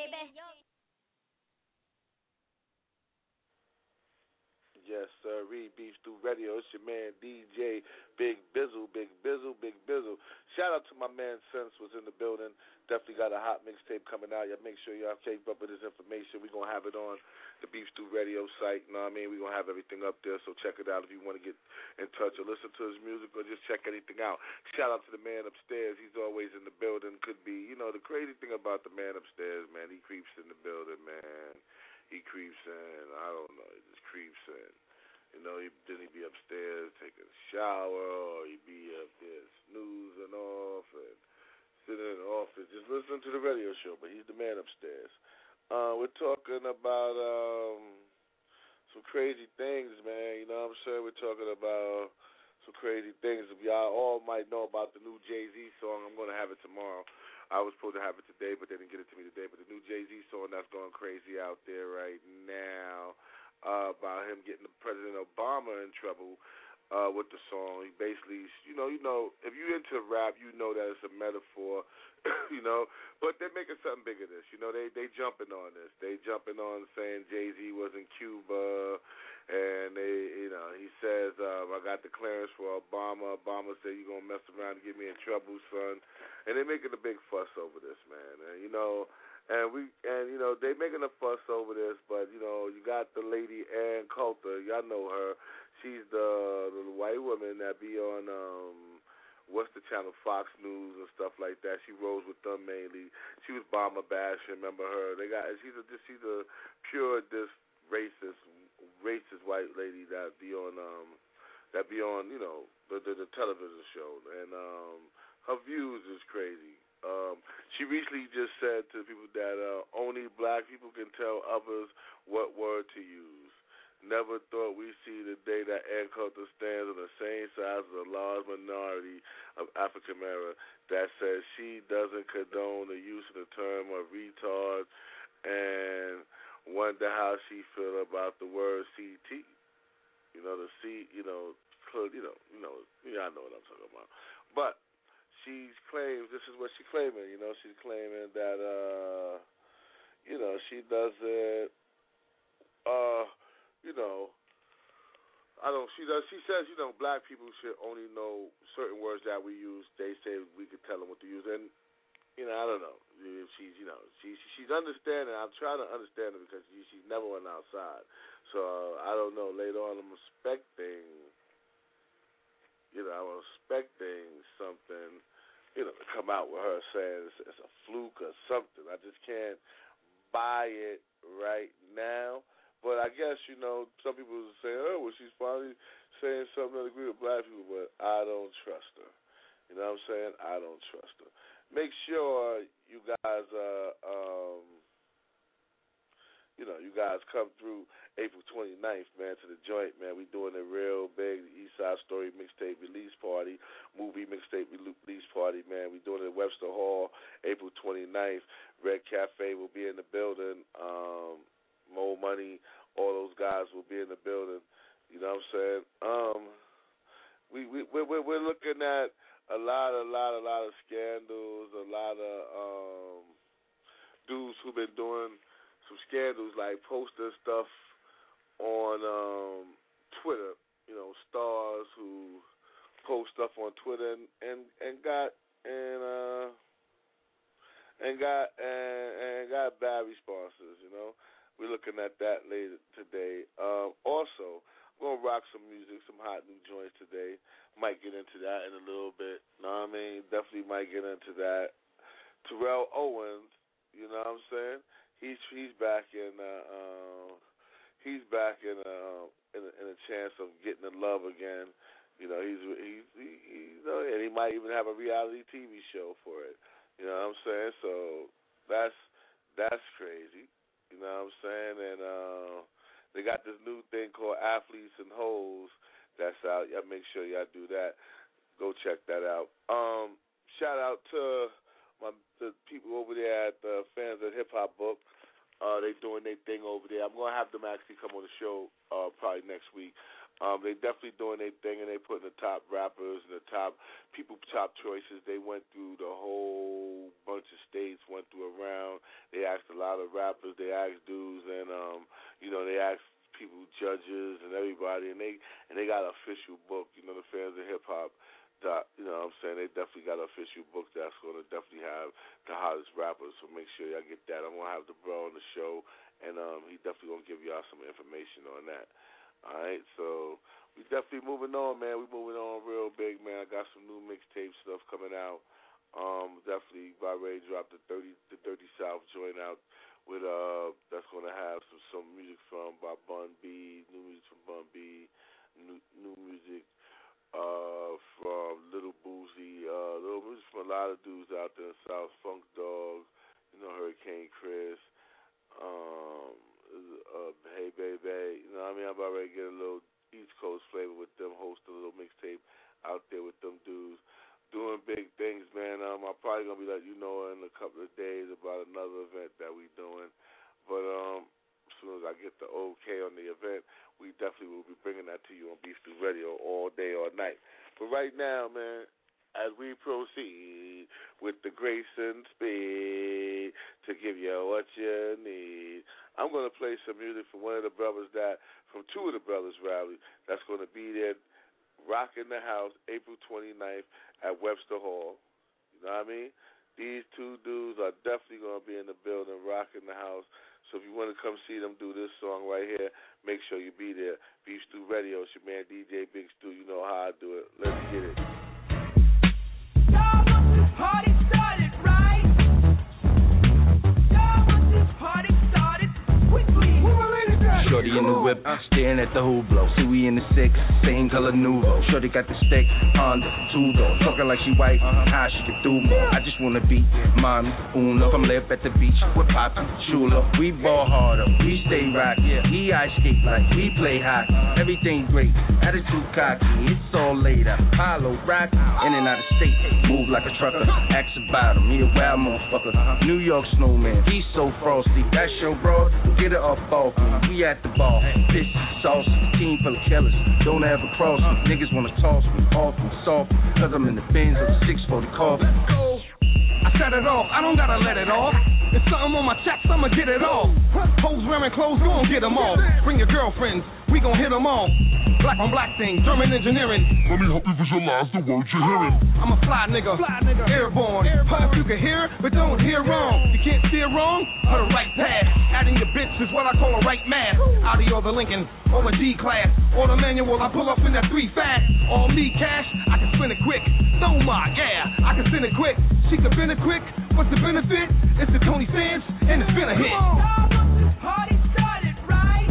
Yes, sir. Reed Beef Stew Radio. It's your man DJ Big Bizzle, Big Bizzle, Big Bizzle. Shout out to my man Sense was in the building. Definitely got a hot mixtape coming out. Y'all make sure y'all keep up with this information. We're gonna have it on the Beef Stew Radio site. You know what I mean? We're gonna have everything up there, so check it out if you want to get in touch or listen to his music or just check anything out. Shout out to the man upstairs. He's always in the building. Could be, you know, the crazy thing about the man upstairs, man, he creeps in the building, man. He creeps in. I don't know. He just creeps in. You know, then he'd be upstairs taking a shower, or he'd be up there snoozing off and sitting in the office just listening to the radio show. But he's the man upstairs. We're talking about some crazy things, man. You know what I'm saying? We're talking about some crazy things. If y'all all might know about the new Jay-Z song, I'm going to have it tomorrow. I was supposed to have it today, but they didn't get it to me today. But the new Jay-Z song that's going crazy out there right now, about him getting President Obama in trouble with the song. He basically, you know, if you're into rap, you know that it's a metaphor, you know. But they're making something bigger of this. You know, they jumping on this. They jumping on saying Jay-Z was in Cuba, and he says, I got the clearance for Obama. Obama said, you're going to mess around and get me in trouble, son. And they're making a big fuss over this, man. And, you know, they making a fuss over this, but, you know, you got the lady Ann Coulter. Y'all know her. She's the white woman that be on, what's the channel, Fox News and stuff like that. She rolls with them mainly. She was Obama bashing, remember her? She's a pure racist white lady that be on, you know, the television show. And her views is crazy. She recently just said to people that only black people can tell others what word to use. Never thought we'd see the day that Ann Coulter stands on the same side as a large minority of African Americans that says she doesn't condone the use of the term of retard and wonder how she feel about the word CT. You know, the C, I know what I'm talking about. But she claims, this is what she's claiming, she's claiming that, she doesn't, she says, black people should only know certain words that we use. They say we could tell them what to use. And, I don't know if she's, she's understanding. I'm trying to understand her because she's never went outside. So, I don't know. Later on, I'm expecting something, to come out with her saying it's a fluke or something. I just can't buy it right now. But I guess, some people will say, she's finally saying something that agree with black people, but I don't trust her. You know what I'm saying? I don't trust her. Make sure you guys you guys come through April 29th, man, to the joint, man. We doing it real big. The East Side Story Mixtape Release Party, Movie Mixtape Release Party, man. We doing it at Webster Hall, April 29th. Red Cafe will be in the building. Mo Money, all those guys will be in the building. You know what I'm saying? We're looking at a lot of scandals, a lot of dudes who've been doing some scandals, like posting stuff on Twitter, stars who post stuff on Twitter and got bad responses. We're looking at that later today. Also, I'm gonna rock some music, some hot new joints today. Might get into that in a little bit. Know what I mean? Definitely might get into that. Terrell Owens, you know what I'm saying? He's back in a chance of getting in love again. He's and he might even have a reality TV show for it. You know what I'm saying? So that's crazy. You know what I'm saying? And they got this new thing called Athletes and Hoes that's out. Y'all make sure y'all do that. Go check that out. Shout out to the people over there at the Fans of Hip Hop Book. They doing their thing over there. I'm gonna have them actually come on the show probably next week. They definitely doing their thing, and they putting the top rappers and the top choices. They went through the whole bunch of states, went through a round. They asked a lot of rappers. They asked dudes, and they asked people, judges, and everybody, and they got an official book. The Fans of Hip Hop. You know what I'm saying? They definitely got an official book that's going to definitely have the hottest rappers, so make sure y'all get that. I'm going to have the bro on the show, and he definitely going to give y'all some information on that. All right, so we definitely moving on, man. We moving on real big, man. I got some new mixtape stuff coming out. Definitely about ready to drop the Dirty South joint out with that's going to have some music from by Bun B, new music from Bun B, new music from Little Boozy, Little Boozy from a lot of dudes out there in the South, Funk Dog, Hurricane Chris, Hey Baby, I'm about ready to get a little East Coast flavor with them, host a little mixtape out there with them dudes, doing big things, man. I'm probably going to be letting you know in a couple of days about another event that we doing, but as soon as I get the okay on the event, we definitely will be bringing that to you on Beef Stew Radio all day, all night. But right now, man, as we proceed with the grace and speed to give you what you need, I'm going to play some music from two of the brothers, rather, that's going to be there rocking the house April 29th at Webster Hall. You know what I mean? These two dudes are definitely going to be in the building rocking the house. So if you want to come see them do this song right here, make sure you be there. Beef Stew Radio, it's your man DJ Big Stew. You know how I do it. Let's get it. Y'all want this party started, right? Y'all want this party started quickly. Shorty in the whip, staring at the Hublot. See, we in the six, same color Nuvo. Shorty got the stick, Honda, two doors. Talking like she white, how she can do more. I just wanna be mommy, Uno. Come live at the beach with Poppy, Chulo. We ball harder, we stay rock. He ice skate like we play hockey. Everything great, attitude cocky. It's all laid out. Apollo, rock, in and out of state. Move like a trucker, ask about him. He a wild motherfucker. New York snowman, he's so frosty. That's your bro, get it off off me. We at the ball, pissy, saucy, team full of killers. Don't ever cross me. Niggas wanna toss me, off me, soft. Cause I'm in the Benz of the 640 coffee. I set it off, I don't gotta let it off. If something on my chest, I'ma get it off. Hoes wearing clothes, gon' get them off. Bring your girlfriends, we gon' hit them off. Black on black thing, German engineering. Let me help you visualize the words you're hearing. I'm a fly nigga, airborne. Hope you can hear, but don't hear wrong. You can't steer wrong, or the right path. Adding your bitch is what I call a right math. Audi or the Lincoln, or the D-Class. Or the manual, I pull up in that 3 fast. All me cash, I can spin it quick. Oh my, yeah, I can spin it quick. She can spin it quick, what's the benefit? It's the Tony Sands, and it's been a hit. This party started, right?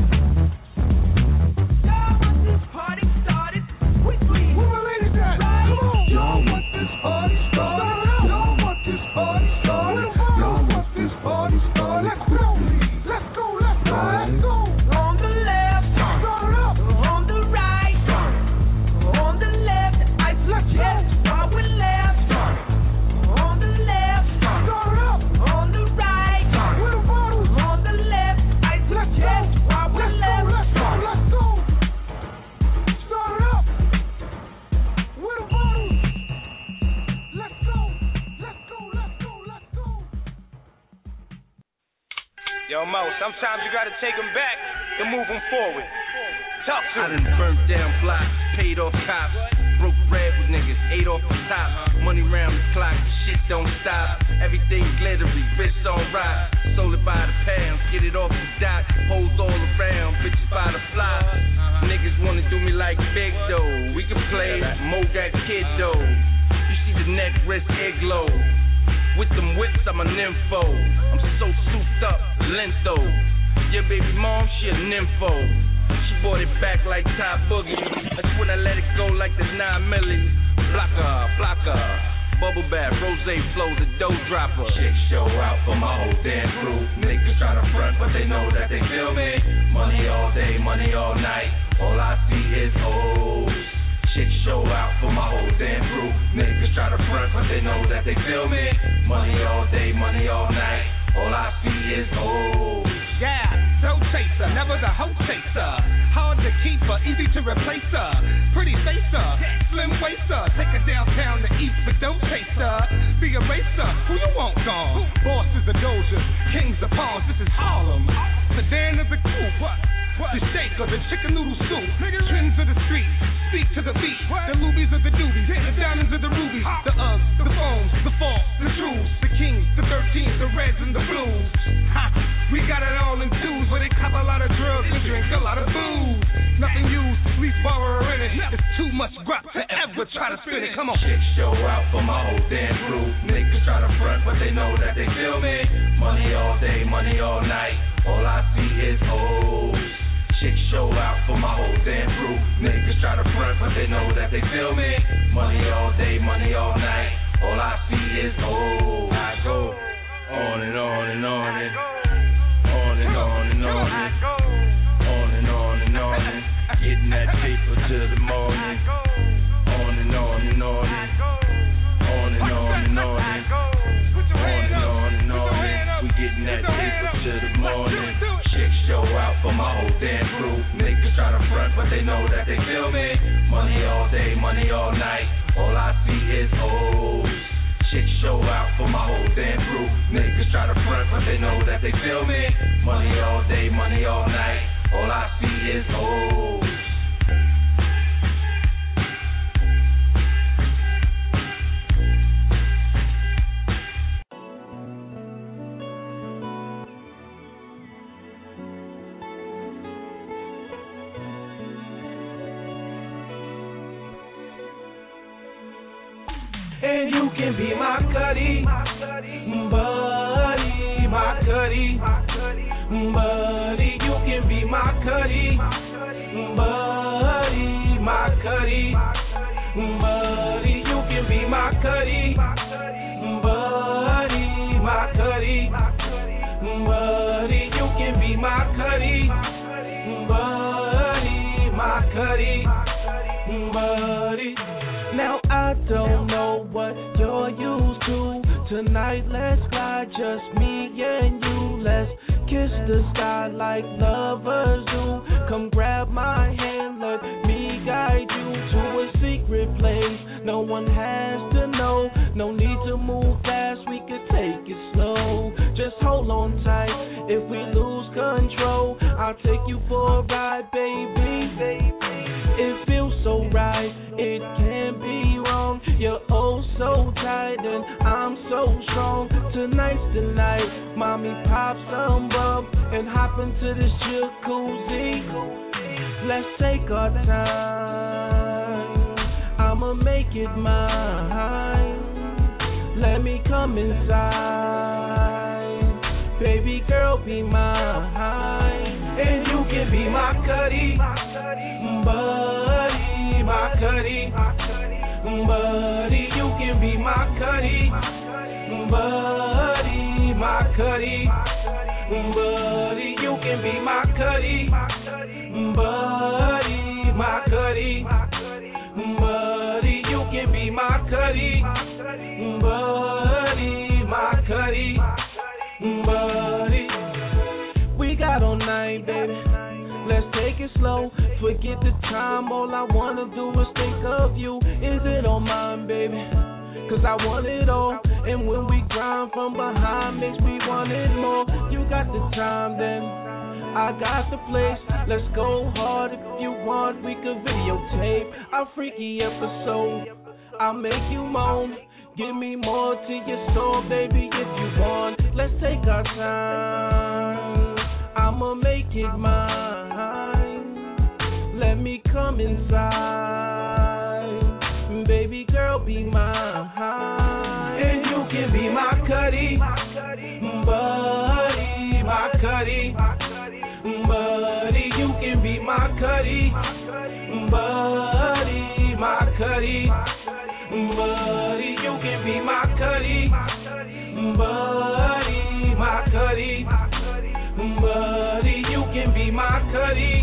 Y'all want this party started quickly. Where my ladies at? Right? Come on. Y'all want this party started. Y'all want this party started. Y'all want this party started quickly. Let's go, let's go, let's go. On the left, Start it up. on the right, on the left, I suggest while we're left. On the left, Start it up. on the right, Where the bottles? on the left, I suggest while we're left. Let's go, let's go. Start it up. Where the bottles? Let's go, let's go, let's go, let's go. Yo, Mo, sometimes you gotta take them back to move them forward. Talk to I done burnt down blocks, paid off cops, broke bread with niggas, ate off the top. Money round the clock, shit don't stop. Everything glittery, wrists on rock. Sold it by the pound, get it off the dock. Hoes all around, bitches by the flock. Niggas wanna do me like Big Doe. We can play, Mo got kid though. You see the neck, wrist, igloo. With them whips, I'm a nympho. I'm so souped up, lento. Your baby mom, she a nympho. She bought it back like Top Boogie. That's when I let it go like the 9 milli. Blocker. Bubble bath, rose flow, the dough dropper. Chicks show out for my whole damn crew. Niggas try to front, but they know that they feel me. Money all day, money all night. All I see is O's. Chicks show out for my whole damn crew. Niggas try to front, but they know that they feel me. Money all day, money all night. All I see is O's. Yeah, dough chaser, never the hoe chaser. Hard to keep her, easy to replace her. Pretty facer, slim waster. Take her downtown to eat, but don't chase her. Be a racer, who you want gone? Boss is the Doja, kings the pawns, this is Harlem. Sedan is the coupe, the shaker, the chicken noodle soup. Trends of the street, speak to the beat. The lubies of the doobies, the diamonds of the rubies. The Uggs, the phones, the falls, the trues. The kings, the 13s, the reds and the blues. Ha, we got it all in twos, but they cop a lot of drugs and drink a lot of booze. Nothing used, lease borrower in it. It's too much guap to ever try to spin it. Come on. Chicks show out for my whole damn crew. Niggas try to front, but they know that they feel me. Money all day, money all night. All I see is O's. Chicks show out for my whole damn crew. Niggas try to front, but they know that they feel me. Money all day, money all night. All I see is O's. I go on and on and on and on and on and on and on and on and on and getting that paper till the morning. On and on and on and on and on and on and on and on and on and we getting that paper till the morning. Chicks show out for my whole damn crew. Niggas try to front, but they know that they feel me. Money all day, money all night. All I see is O's. Chicks show out for my whole damn crew. Niggas try to front, but they know that they feel me. Money all day, money all night. All I see is O's. And you can be my cutty, buddy, my cutty, buddy. You can be my cutty, Buddy, my cutie. Buddy, you can be my cutie. Buddy, my cutie. Buddy, you can be my cutie. Buddy, my cutie. Buddy. Now I don't know what you're used to. Tonight let's glide, just me and you. Let's kiss the sky like lovers do. Come grab my hand, let me guide you to a secret place. No one has to know, no need to move fast, we could take it slow. Just hold on tight, if we lose control, I'll take you for a ride, baby. It feels so right, it can't be wrong. You're oh so tight and I'm so strong. Tonight's the night, mommy pop some bub and hop into this jacuzzi. Let's take our time, I'ma make it mine. Let me come inside, baby girl be mine. And you can be my cutie, buddy, my cutie. Buddy, you can be my cutie. Buddy, my cutie. Buddy, you can be my cutie. Buddy, my cutie. Buddy, you can be my cutie. Buddy, my cutie. Buddy, we got all night, baby. Let's take it slow, forget the time. All I wanna do is think of you. Is it on mine, baby? Cause I want it all. And when we grind from behind, makes me want it more. You got the time, then I got the place. Let's go hard. If you want, we could videotape our freaky episode. I'll make you moan. Give me more to your soul, baby, if you want. Let's take our time, I'ma make it mine. Let me come inside, baby girl, be mine. And you can be my cutie, buddy, my cutie. Buddy, you can be my cutie, buddy, my cutie. Buddy, you can be my cutie. Buddy, my cutie. Buddy, you can be my cutie.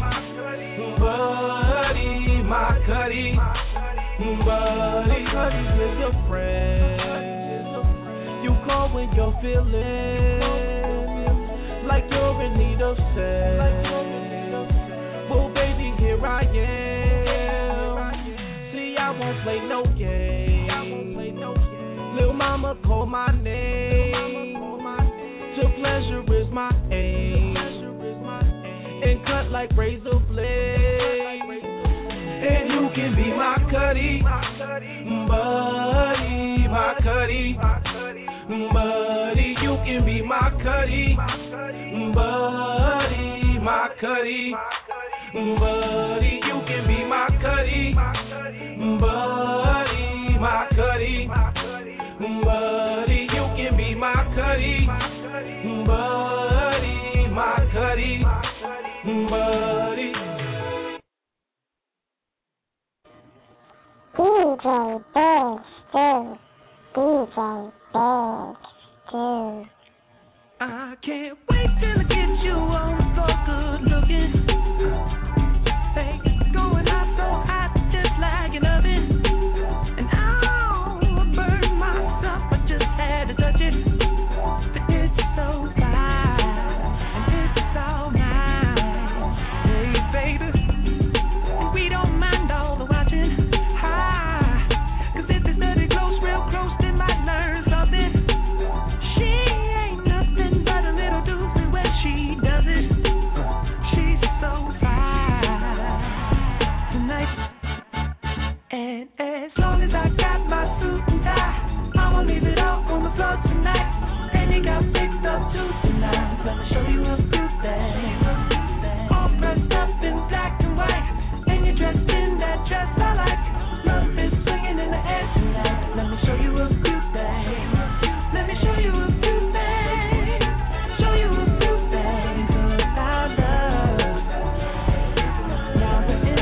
Buddy, my cutie. Buddy, cutie is your friend. You call when you're feeling like you're in need of sex. Well, baby, here I am. See, I won't play no game. Lil' mama call my name. To pleasure is my aim. And cut like razor blade. And you can be my cutie, buddy, my cutie. Buddy, you can be my cutie, buddy, my cutie. Buddy, you can be my cutie, buddy, my cutie. Buddy, you can be my cutie, buddy, my cutie. Buddy. DJ Big Stu, DJ Big Stu. I can't wait till I get you on the floor, good looking. Hey, going out so hot, just like an oven. And I'll burn myself, I just had to touch it. But it's so fine, and it's all mine. Hey, baby, we don't mind all the watching. Cause if it's study close, real close, they might learn something. She ain't nothing but a little doozy when she does it. She's so fine tonight. And as long as I got my suit and tie, I'ma leave it all on the floor tonight. And you got fixed up too tonight. Let me show you a few things. All dressed up in black and white, and you're dressed in that dress I like. Love is swinging in the air tonight. Let me show you a few things. Let me show you a few things. Show you a few things about love. Now we're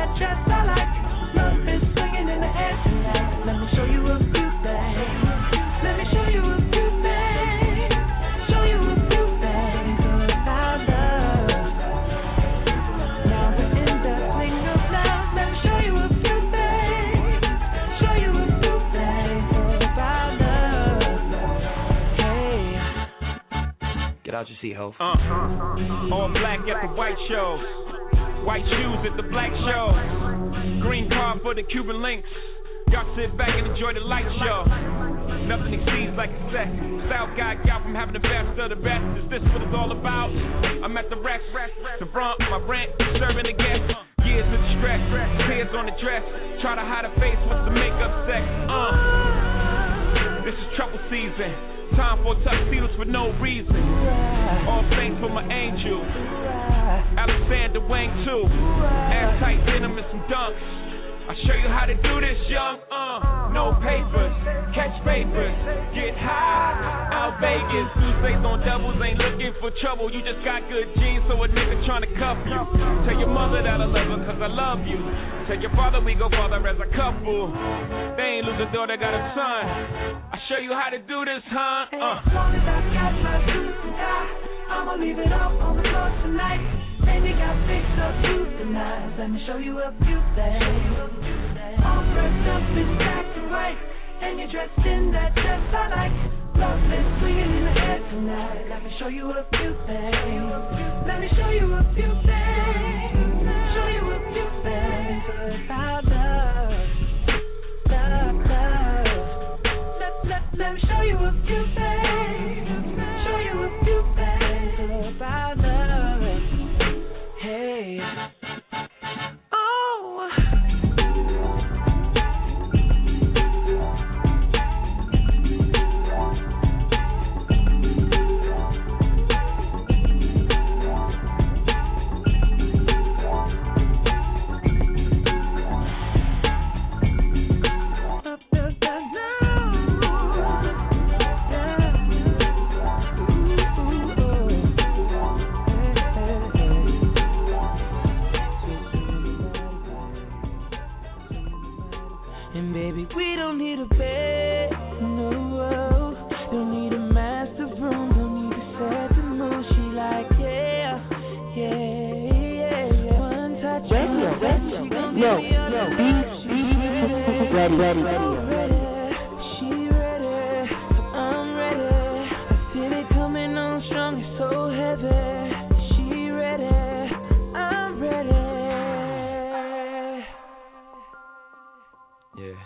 that dress I like. Love is swinging in the air tonight. Let me show you a few things. Let me show you a few things. Show you a few things about love. Now we're in the swing of love. Let me show you a few things. Show you a few things about love. Hey. Get out your seat, ho. All black at the white show. White shoes at the black show. Green card for the Cuban links. Y'all sit back and enjoy the light show. Nothing exceeds like a set. South guy got from having the best of the best. Is this what it's all about? I'm at the rest. The front, my rent, serving the guests. Years of stress, tears on the dress. Try to hide a face with the makeup sex. This is trouble season. Time for tuxedos for no reason. All saints for my angel. Alexander Wang too. Ass tight denim and some dunks. I'll show you how to do this, young. No papers, catch papers, get high. Out Vegas, Tuesdays on doubles, ain't looking for trouble. You just got good genes, so a nigga tryna cuff you. Tell your mother that I love her, cause I love you. Tell your father we go farther as a couple. They ain't lose a daughter, got a son. I'll show you how to do this, huh? As long as I got my suit and tie, I'ma leave it all on the floor tonight. And you got fixed up tonight. Let me show you a few things. All dressed up in black and white, and you're dressed in that dress I like. Love is swinging in the air tonight. Let me show you a few things. Let me show you a few things. Show you a few things about love. Let me show you a few things. Show you a few things about love. Hey. Oh. And baby, we don't need a bed, no. Don't need a master room, don't need a set to move. She like, yeah. One touch, one touch, she gon' give me all the love. She's ready. She ready, I'm ready. I feel it coming on strong, it's so heavy. She ready, I'm ready. Yeah.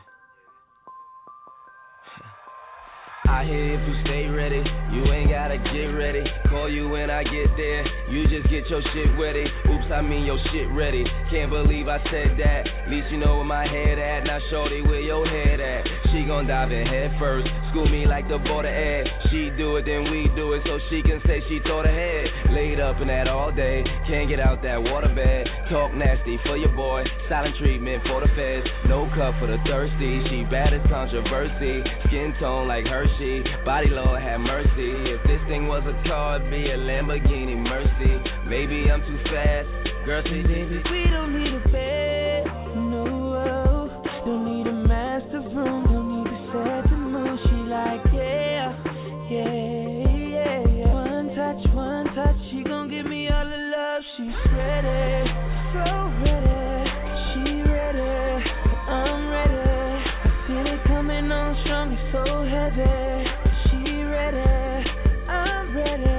I hear if you stay ready, you ain't gotta get ready. Call you when I get there, you just get your shit ready. Oops, I mean your shit ready. Can't believe I said that. Least you know where my head at. Now shorty, where your head at? She gon' dive in head first. School me like the border ad. She do it, then we do it, so she can say she thought ahead. Laid up in that all day, can't get out that water bed. Talk nasty for your boy, silent treatment for the feds. No cup for the thirsty, she bad as controversy. Skin tone like Hershey, body Lord have mercy. If this thing was a car, it'd be a Lamborghini Mercy. Maybe I'm too fast, girl say baby. We don't need a bed, no. Don't need a master room, don't need a set to move. She like, yeah. One touch, she gon' give me all the love. She's ready, so ready. She ready, I'm ready. I feel it coming on strong, it's so heavy. She ready, I'm ready.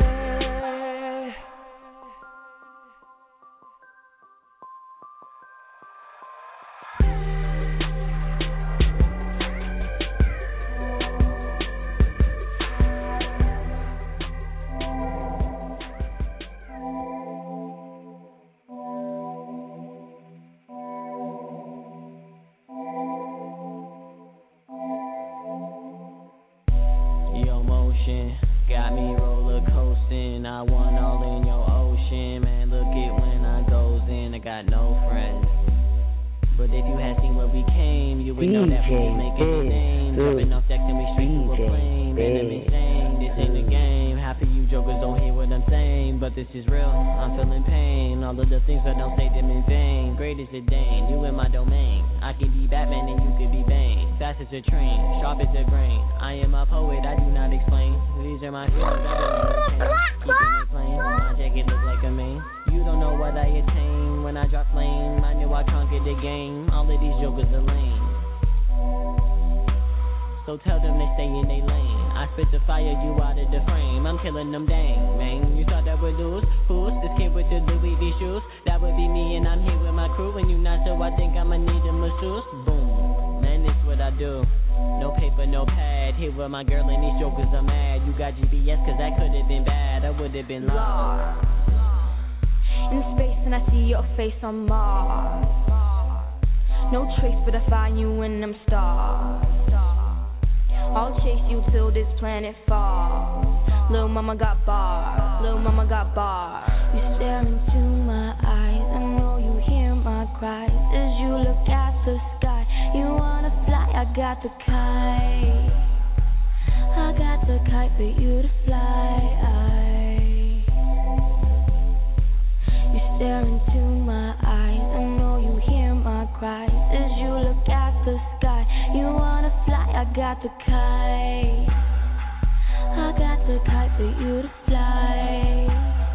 Got me roller coasting, I want all in your ocean. Man, look it when I goes in, I got no friends. But if you had seen where we came, you would know that we was making a name. Jumping off decks and we straight to a flame. And I'm insane, this ain't a game. Half of you jokers don't hear what I'm saying, but but this is real. I'm feeling pain. All of the things I don't say them in vain. Great as a Dane, you in my domain. I can be Batman and you could be Bane. Fast as a train, sharp as a brain. I am a poet, I do not explain. These are my feelings, I don't entertain. Keeping it plain, my jacket look like a mane. You don't know what I attain. When I drop flame, I knew I conquered the game. All of these jokers are lame. So tell them to stay in their lane. I spit the fire, you out of the frame. I'm killing them dang, man. You thought that would lose? Who's this kid with the Louis V shoes? That would be me and I'm here with my crew. And you not, so I think I'ma need a masseuse. Boom, man, this what I do. No paper, no pad. Here with my girl and these jokers are mad. You got GPS cause that could have been bad. I would have been lost in space and I see your face on Mars. No trace but I find you in them stars. I'll chase you till this planet falls. Lil' mama got bars, lil' mama got bars. You stare into my eyes, I know you hear my cries as you look at the sky. You wanna fly, I got the kite. I got the kite for you to fly. You stare into my eyes, I know you hear my cries as you look at the sky. You wanna fly, I got the kite. I got the kite for you to fly.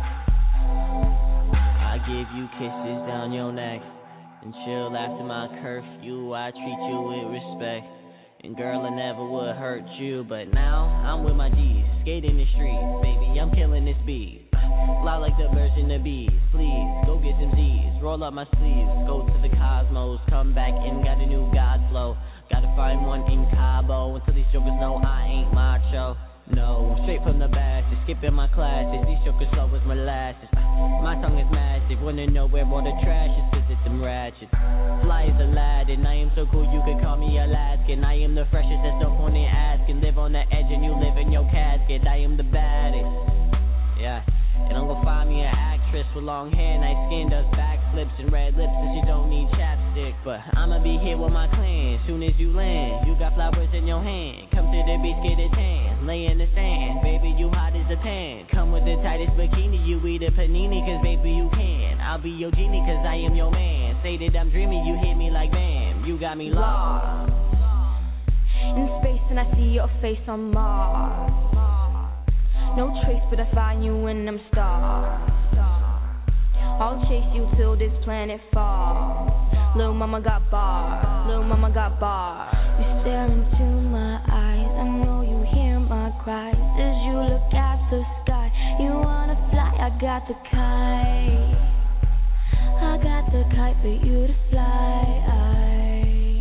I give you kisses down your neck and chill after my curfew. I treat you with respect. And girl, I never would hurt you, but now I'm with my G's, skating the streets, baby, I'm killing this beat. Fly like the birds and the bees, please, go get some Z's, roll up my sleeves, go to the cosmos, come back and got a new God flow. Gotta find one in Cabo, until these jokers know I ain't macho. No, straight from the bashes, skipping my classes, these jokers slow as molasses. My tongue is massive, wanna know where all the trash is, visit them ratchets. Fly as Aladdin, I am so cool you could call me Alaskan. I am the freshest, there's no point in asking. Live on the edge and you live in your casket. I am the baddest, yeah. And I'm gonna find me an actress with long hair, nice skin, does backflips and red lips, and she don't need chapstick. But I'ma be here with my clan, soon as you land. You got flowers in your hand, come to the beach, get a tan. Lay in the sand, baby, you hot as a pan. Come with the tightest bikini, you eat a panini, cause baby you can. I'll be your genie, cause I am your man. Say that I'm dreaming, you hit me like bam. You got me lost in space and I see your face on Mars. No trace but I find you in them stars. I'll chase you till this planet falls. Lil' mama got bars, lil' mama got bars. You stare into my eyes, I know you hear my cries as you look at the sky. You wanna fly, I got the kite. I got the kite for you to fly.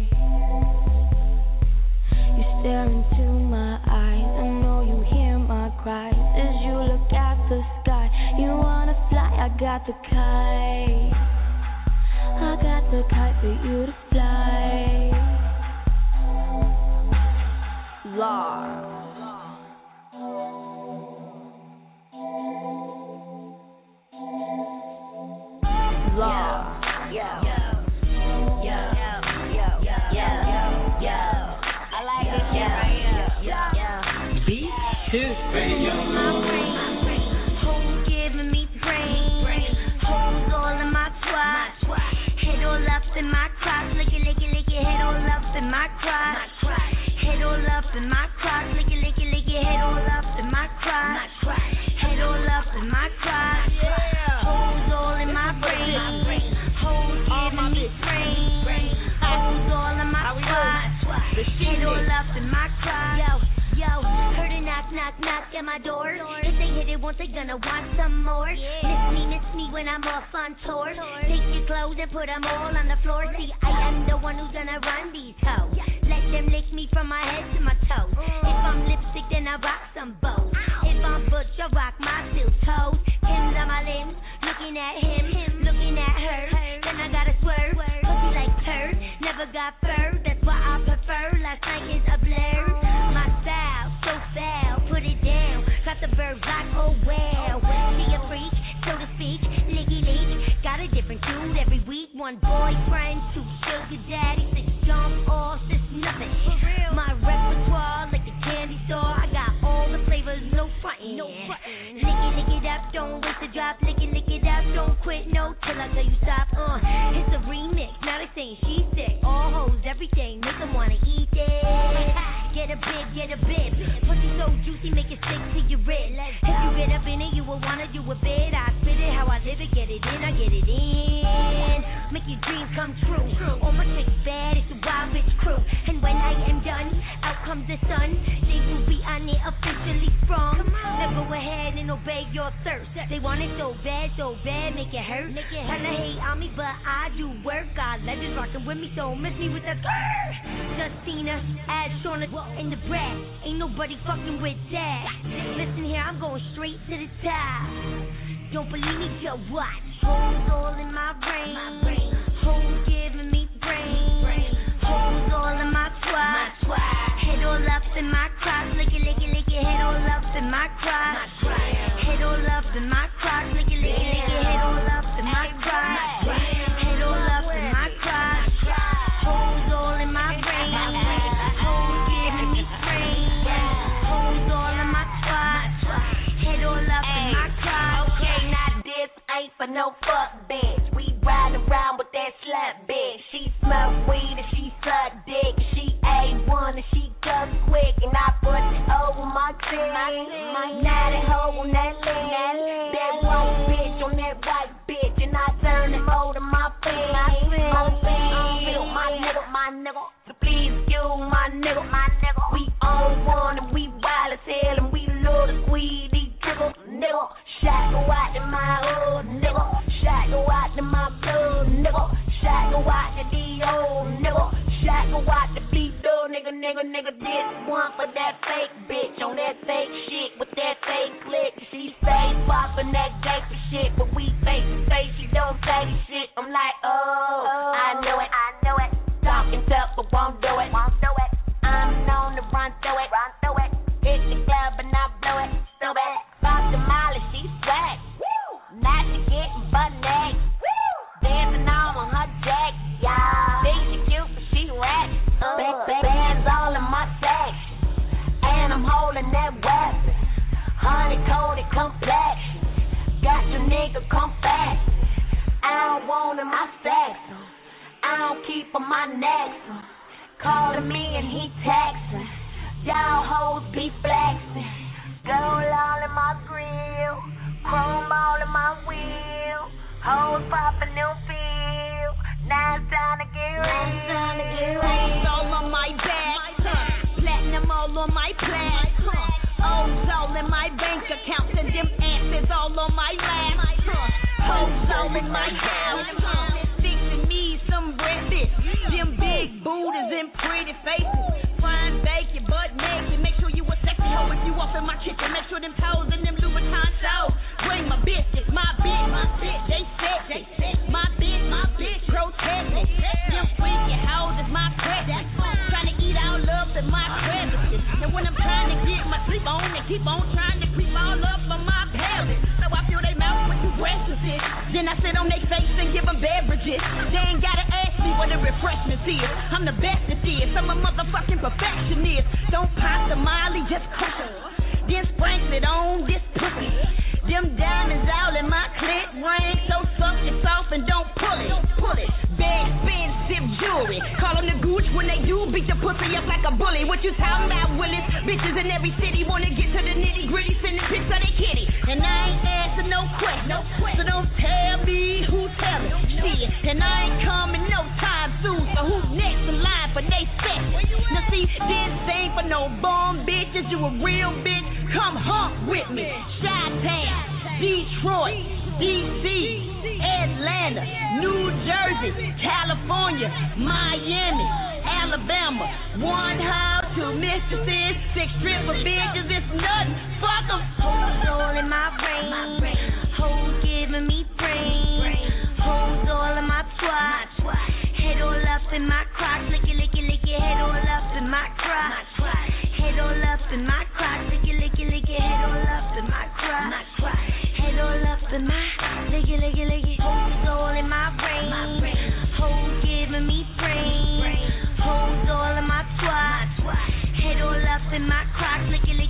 You stare into my eyes, I know you hear my cries as you look at the sky. You wanna fly, I got the kite. I got the kite for you to fly. Lars. Lars. I like this shit right here. Beat 2 Radio. Who's giving me brain? Who's all in my twat? Head all up in my crotch, lick it, head all up in my crotch. Head all up in my crotch, lick it, head all up in my crotch. Head all up in my crotch. Who's all in my brain? Who's giving me brain? Who's all in my crotch? Head all up in my crotch. Yo, heard a knock, knock, knock at my door. If they hit it once, they gonna want some more. Miss me when I'm off on tour. Take your clothes and put them all on the floor. See, I am the one who's gonna run these hoes. Let them lick me from my head to my toes. If I'm lipstick, then I rock some bows. If I'm butch, I rock my steel toes. Hims on my limbs, looking at him, looking at her. Then I gotta swerve, pussy like purr. Never got fur, that's why I prefer. Last night is a blur. My style, so foul, put it down. Got the bird rock, oh well. Be a freak, so to speak, licky leak. Got a different dude every week. One boyfriend, 2 sugar daddies, 6 jump offs, it's nothing. My repertoire like a candy store. I got all the flavors, no frontin'. get a bib. Pussy so juicy, make it stick to your wrist. If you get up in it, you will wanna do a bit. I spit it how I live it, get it in, I get it in. Make your dreams come true. All my chicks bad, it's a wild bitch crew. And when I am done, out comes the sun. They will be on it officially sprung. Now go ahead and obey your thirst. They want it so bad, make it hurt. Kinda hate on me, but I do work. Got legends rockin' with me, so miss me with the grrr. Justina, add Shauna in the brat. Ain't nobody fucking with that. Listen here, I'm going straight to the top. Don't believe me, just watch. Holes all in my brain. Holes giving me brain. Holes all in my twat. Head all up in my crotch. Lick it. Head all up in my crotch. Head all up in my crotch. Lick it. Head all up in my crotch. Head all up in my crotch. Holes all in my brain. Holes giving me brain. Holes all in my twat. Head all up in my crotch. Okay, now this ain't for no fuck bitch. We ride around with that slut bitch. She smoke weed and she suck dick. She A1 and she cuss quick. And I put it over my chin. Now that hoe on that land. That white bitch on that white bitch. And I turn them over to my fan. My nigga. So please excuse my nigga. We on one and we wild as hell. And we love to squeeze these triggers, nigga. Shot go out to my hood, nigga. Shot go out to my blood, nigga. Shot go out to the old nigga. Shot go out to bleed dog, nigga. This one for that fake bitch on that fake shit with that fake click. She stay poppin' that gangsta shit, but we face to face. She don't say shit. I'm like, oh, I know it. Talking tough, but won't do it. I'm known to run through it. Hit the club and I blow it. So bad. Pop the Molly, she swag. Now she getting butt naked. Dancing all on her jack. Yeah. Think she cute, but she whack. Bands all in my sack. And I'm holding that weapon. Honey-coated complexion. Got your nigga come fast. I don't want him, I sex him. I don't keep on my neck. Calling me and he texting. Y'all hoes be flexing. Gold all in my grill. Chrome all in my wheel. Hoes popping new feel. Now it's time to get real. Rings all on my back. Platinum all on my plaque. O's all in my bank account. And them asses all on my lap. Hoes all in my house. Fixing me some bread bitch. Them big booties and pretty faces. Fine bacon, butt naked. Make sure you a sexy hoe if you off in my kitchen. Make sure them toes and them Louboutin shows. Bring my biscuits, my bitch, they sexy. My bitch, protected. Them freaky hoes is my presence. Trying to eat all up in my crevices. And when I'm trying to get my sleep on, they keep on trying to creep all up on my pelvis. So I feel they mouth with two breasts. Then I sit on their face and give them beverages. They ain't gotta ask me what the refreshment is. I'm the best it is. I'm a motherfucking perfectionist. Don't pop the Molly, just crush her. Then sprinkle it on this pussy. Them diamonds all in my clit ring. So suck it soft and don't pull it. Big expensive jewelry. Call them the gooch when they do beat the pussy up like a bully. What you talking about, Willis? Bitches in every city wanna get to the nitty gritty. Sending pics of they kitty. And I ain't asking no question. So don't tell me who tellin'. Shit. And I ain't coming no time soon. So who's next in line for they sex? Now see, this ain't for no bum bitches. You a real bitch? Come hump with me. Chi-Town, Detroit, DC, Atlanta, New Jersey, California, Miami, Alabama. One hoe, two mistresses, 6 stripper bitches. It's nothing. Fuck 'em. Hoes all in my brain. Hoes giving me brain. Hoes all in my twat. Head all up in my crotch. Lick it. Head all up in my crotch. Head all up in my crotch. Lick it. Head all up in my crotch. Head all up in my lick it. Hoes all in my brain. Hoes giving me brain. Hoes all in my twat. Head all up in my crotch. Lick it.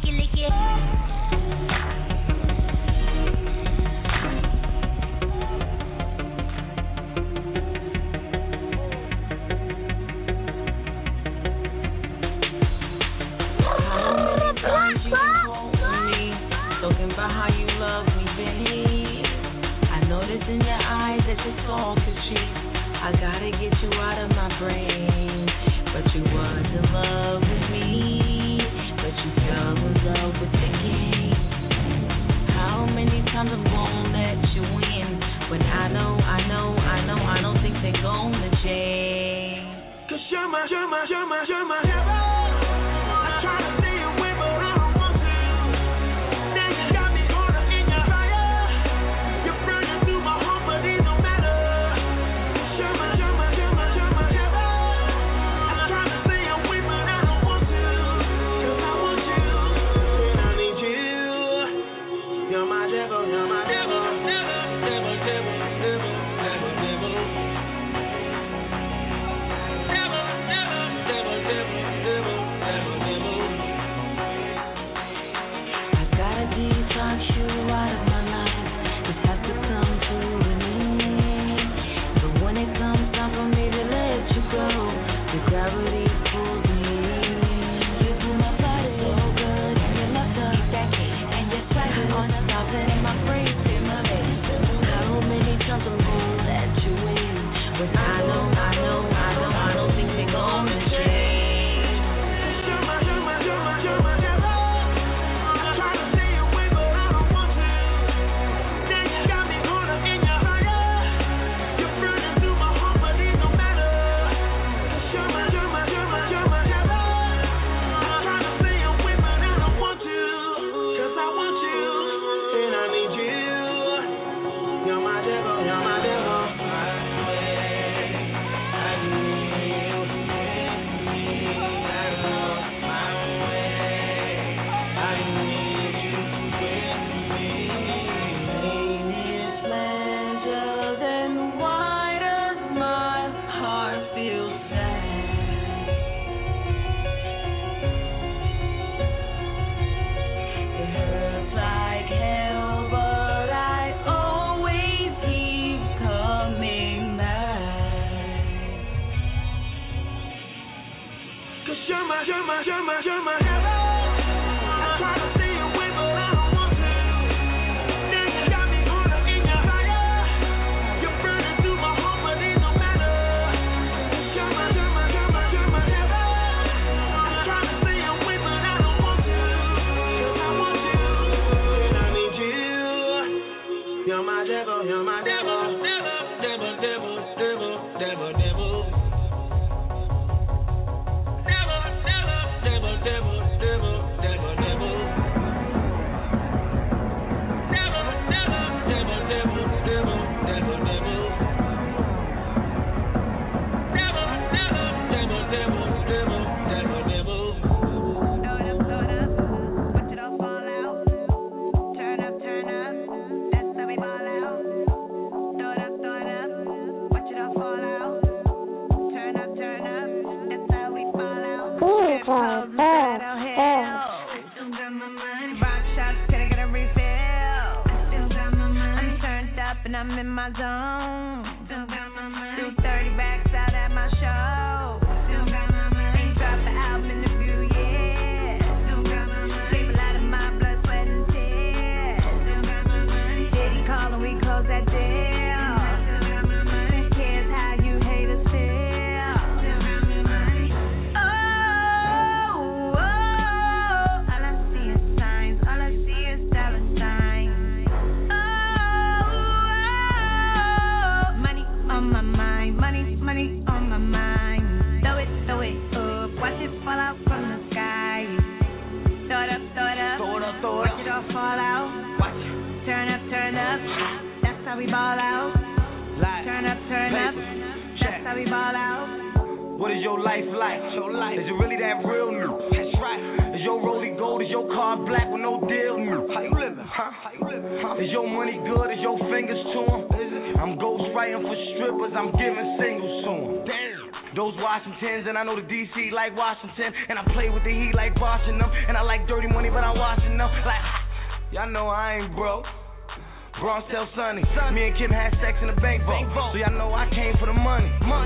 And I know the DC like Washington, and I play with the Heat like washing them, and I like dirty money, but I'm washing them. Like, y'all know I ain't broke. Bronx tell Sonny, me and Kim had sex in the bank vault, so y'all know I came for the money.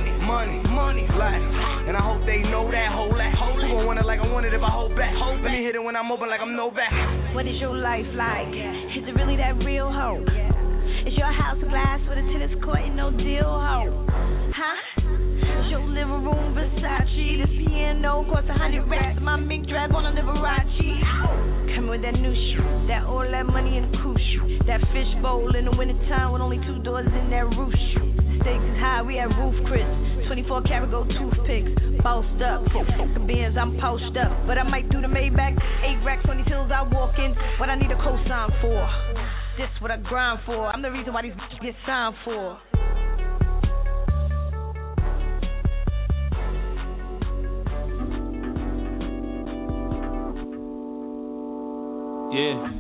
Like, and I hope they know that, hold that. Who gon' want it like I want it if I hold back? Let me hit it when I'm open like I'm no back. What is your life like? Is it really that real, ho? Is your house glass with a tennis court and no deal, ho? Huh? Your living room, Versace, the piano. B&O cost 100 racks. My mink drag on a Liberace. Come with that new shoe, that all that money in the coupe shoe. That fish bowl in the wintertime with only 2 doors in that roof shoe. Stakes is high, we have roof Chris. 24 karat gold toothpicks. Bossed up, the Benz, I'm posted up. But I might do the Maybach. 8 racks on these hills I walk in. What I need a cosign for. This what I grind for. I'm the reason why these bitches get signed for. Yeah.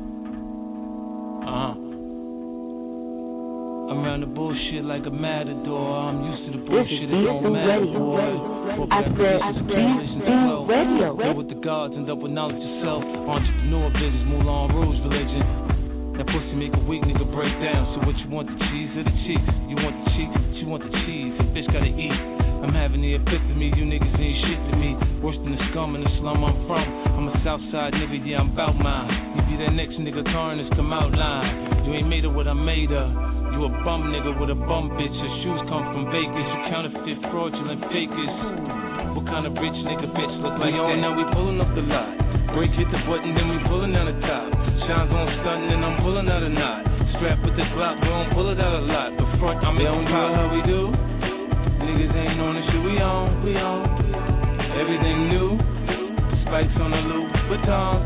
I'm around the bullshit like a matador. I'm used to the bullshit, it don't matter, boy. I said, radio. Go with the gods, end up with knowledge yourself. Entrepreneur business, Moulin Rouge religion. That pussy make a weak nigga break down. So what you want, the cheese or the cheeks? You want the cheeks, but you want the cheese. The bitch gotta eat. I'm having the epiphany, you niggas ain't shit to me. Worse than the scum in the slum I'm from. I'm a Southside nigga, yeah, I'm bout mine. You be that next nigga Tarnus, come out line. You ain't made of what I made of. You a bum nigga with a bum bitch. Your shoes come from Vegas. You counterfeit, fraudulent fakers. What kind of rich nigga bitch look like that? Now we pulling up the lot. Break hit the button, then we pulling down the top. Shines on stunting and I'm pulling out a knot. Strap with the Glock, we don't pull it out a lot. The front, I'm in pop. How we do? Niggas ain't on the shit we on. Everything new. Spikes on the loop, batons.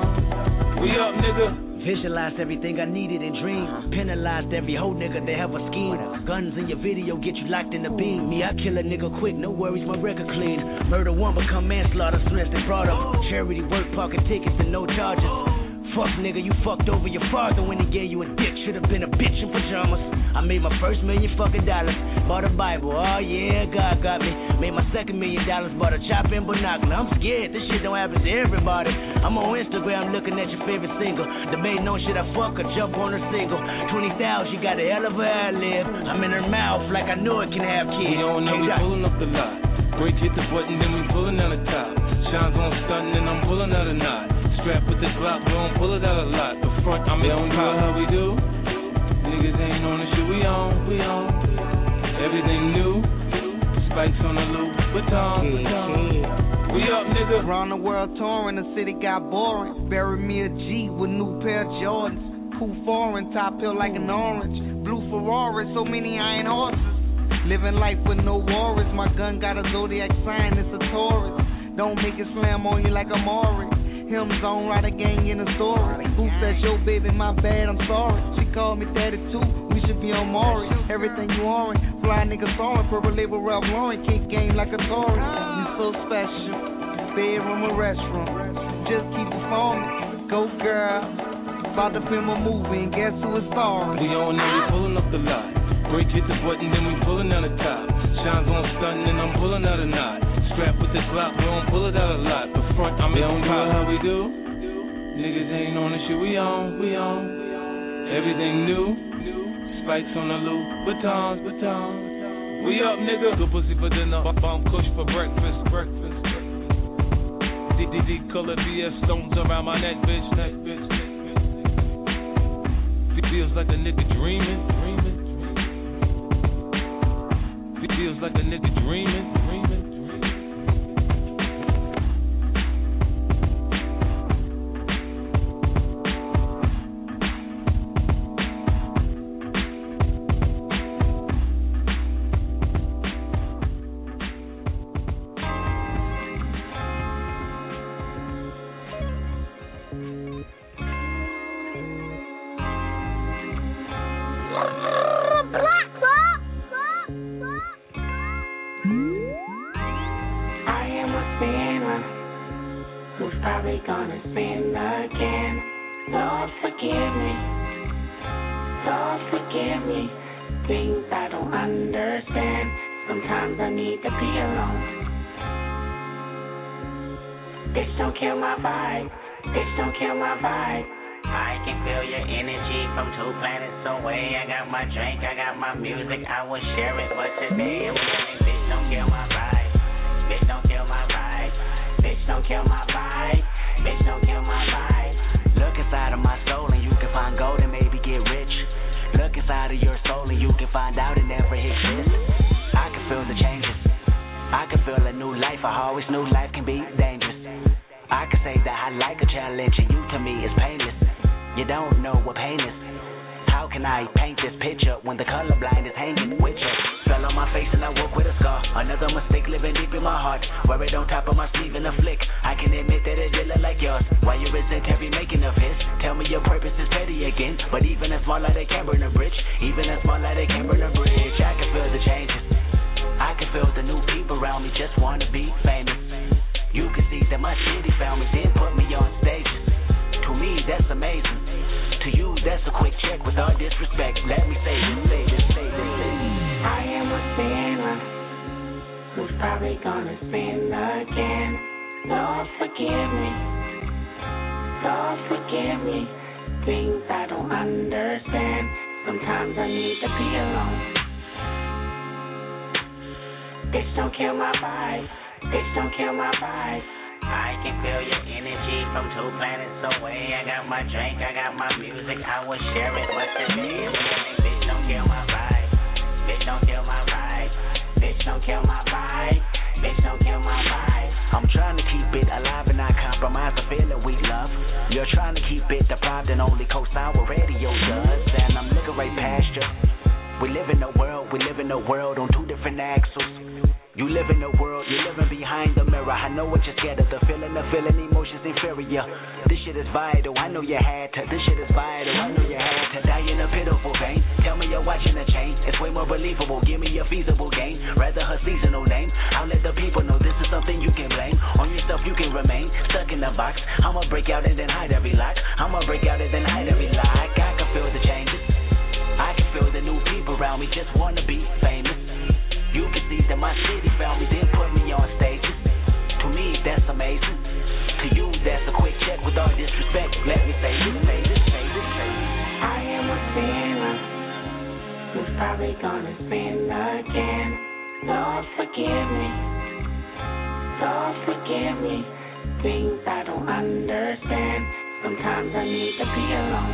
We up, nigga. Visualized everything I needed and dreamed. Penalized every whole nigga that have a scheme. Guns in your video get you locked in the beam. Me, I kill a nigga quick, no worries, my record clean. Murder one become manslaughter, smashed and brought up. Charity work, parking tickets and no charges. Fuck nigga, you fucked over your father when he gave you a dick. Should've been a bitch in pajamas. I made my first $1 million fucking dollars. Bought a Bible, oh yeah, God got me. Made my second $1 million, bought a chopper and binocular. I'm scared, this shit don't happen to everybody. I'm on Instagram looking at your favorite single. Debating on shit I fuck or jump on her single. 20,000, she got a hell of a ad-lib. I'm in her mouth like I know it can have kids. We don't know, we pulling up the lot. Break hit the button, then we pulling down the top. Shines on stunting and I'm pulling out a knot. Strap with the Glock, we don't pull it out a lot. The front, I'm in pop. How we do? Niggas ain't on the shit we on. Everything new. Spikes on the loop, batons. We up, nigga. Around the world touring, the city got boring. Bury me a G with new pair of Jordans. Cool foreign, top hill like an orange. Blue Ferrari, so many iron horses. Living life with no worries. My gun got a zodiac sign, it's a Taurus. Don't make it slam on you like a Maury. Hymns on, write a gang in the story. Who said yo baby, my bad, I'm sorry. She called me daddy too, we should be on Maury. Everything you orange, fly nigga soaring. Purple label Ralph Lauren, kick game like a Tory. You so special, bedroom or restroom. Just keep performing, go girl. About to film a movie and guess who is starring. We on there, we pulling up the lot. Break hit the button, then we pulling down the top. Shines on stunting and I'm pulling out a knot. Strap with the Glock, we don't pull it out a lot. The front, I'm in pop. How we do? Niggas ain't on the shit we on. Everything new. Spikes on the loop, batons. We up, nigga. Good pussy for dinner, bomb kush for breakfast. DDD color BS stones around my neck, bitch. Feels like a nigga dreaming. Feels like a nigga dreaming. Music, I will share it, but today I'm saying, bitch, don't kill my vibe. Bitch, don't kill my vibe. Bitch, don't kill my vibe. Bitch, don't kill my vibe. Look inside of my soul and you can find gold and maybe get rich. Look inside of your soul and you can find out it never exists. I can feel the changes. I can feel a new life. I always knew life can be dangerous. I can say that I like a challenge, and you to me is painless. You don't know what pain is. How can I paint this picture when the colorblind is hanging with you? Fell on my face and I woke with a scar. Another mistake living deep in my heart. Wear it on top of my sleeve in a flick. I can admit that it did look like yours. Why you resent every making of his? Tell me your purpose is petty again. But even a small light they can burn a bridge. Even a small light they can burn a bridge. I can feel the changes. I can feel the new people around me just wanna be famous. You can see that my city found me, then put me on stages. To me, that's amazing. To you, that's a quick check with all disrespect. Let me say this. I am a sinner who's probably gonna sin again. Lord, forgive me. Lord, forgive me. Things I don't understand. Sometimes I need to be alone. Bitch, don't kill my vibe. Bitch, don't kill my vibe. I can feel your energy from 2 planets away. I got my drink, I got my music, I will share it, but today is winning. Bitch, don't kill my vibe. Bitch, don't kill my vibe. Bitch, don't kill my vibe. Bitch, don't kill my vibe. I'm trying to keep it alive and not compromise the feeling we love. You're trying to keep it deprived and only co-sign what radio does. And I'm looking right past you. We live in a world on 2 different axles. You live in a world, you're living behind the mirror. I know what you're scared of, the feeling, emotions inferior. This shit is vital, I know you had to. This shit is vital, I know you had to. Die in a pitiful vein, tell me you're watching a chain. It's way more believable, give me a feasible game. Rather her seasonal name, I'll let the people know this is something you can blame. On yourself you can remain, stuck in the box. I'ma break out and then hide every lock. I'ma break out and then hide every lock. I can feel the changes, I can feel the new people around me just wanna be famous. You can see that my city found me, then put me on stages. To me, that's amazing. To you, that's a quick check with all disrespect. Let me say this. I am a sinner who's probably gonna sin again. Lord, forgive me. Lord, forgive me. Things I don't understand. Sometimes I need to be alone.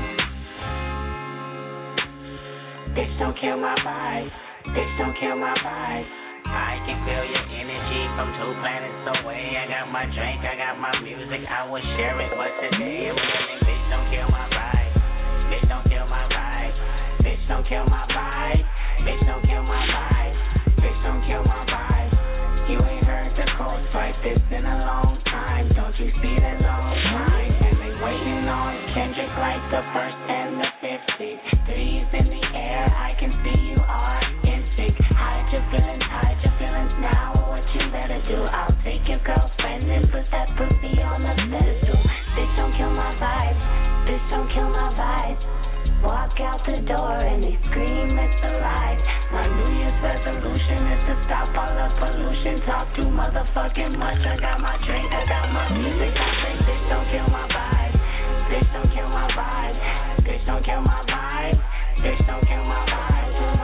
Bitch, don't kill my vibe. Bitch, don't kill my vibe. I can feel your energy from 2 planets away. I got my drink, I got my music, I will share it, but today I'm winning. Bitch, don't kill my vibe. Bitch, don't kill my vibe. Bitch, don't kill my vibe. Bitch, don't kill my vibe. Bitch, don't kill my vibe. You ain't heard the cold strike this in a long time. Don't you see the long line? And they waiting on Kendrick like the 1st and the 50. Threes in the air, I can see you are in sync. Hide your feelings now. What you better do? I'll take your girlfriend and put that pussy on the pedestal. Bitch, don't kill my vibe. Bitch, don't kill my vibe. Walk out the door and they scream it's alive. My New Year's resolution is to stop all the pollution. Talk too motherfucking much. I got my drink, I got my music. I say, bitch, don't kill my vibe. Bitch, don't kill my vibe. Bitch, don't kill my vibe. Bitch, don't kill my vibe.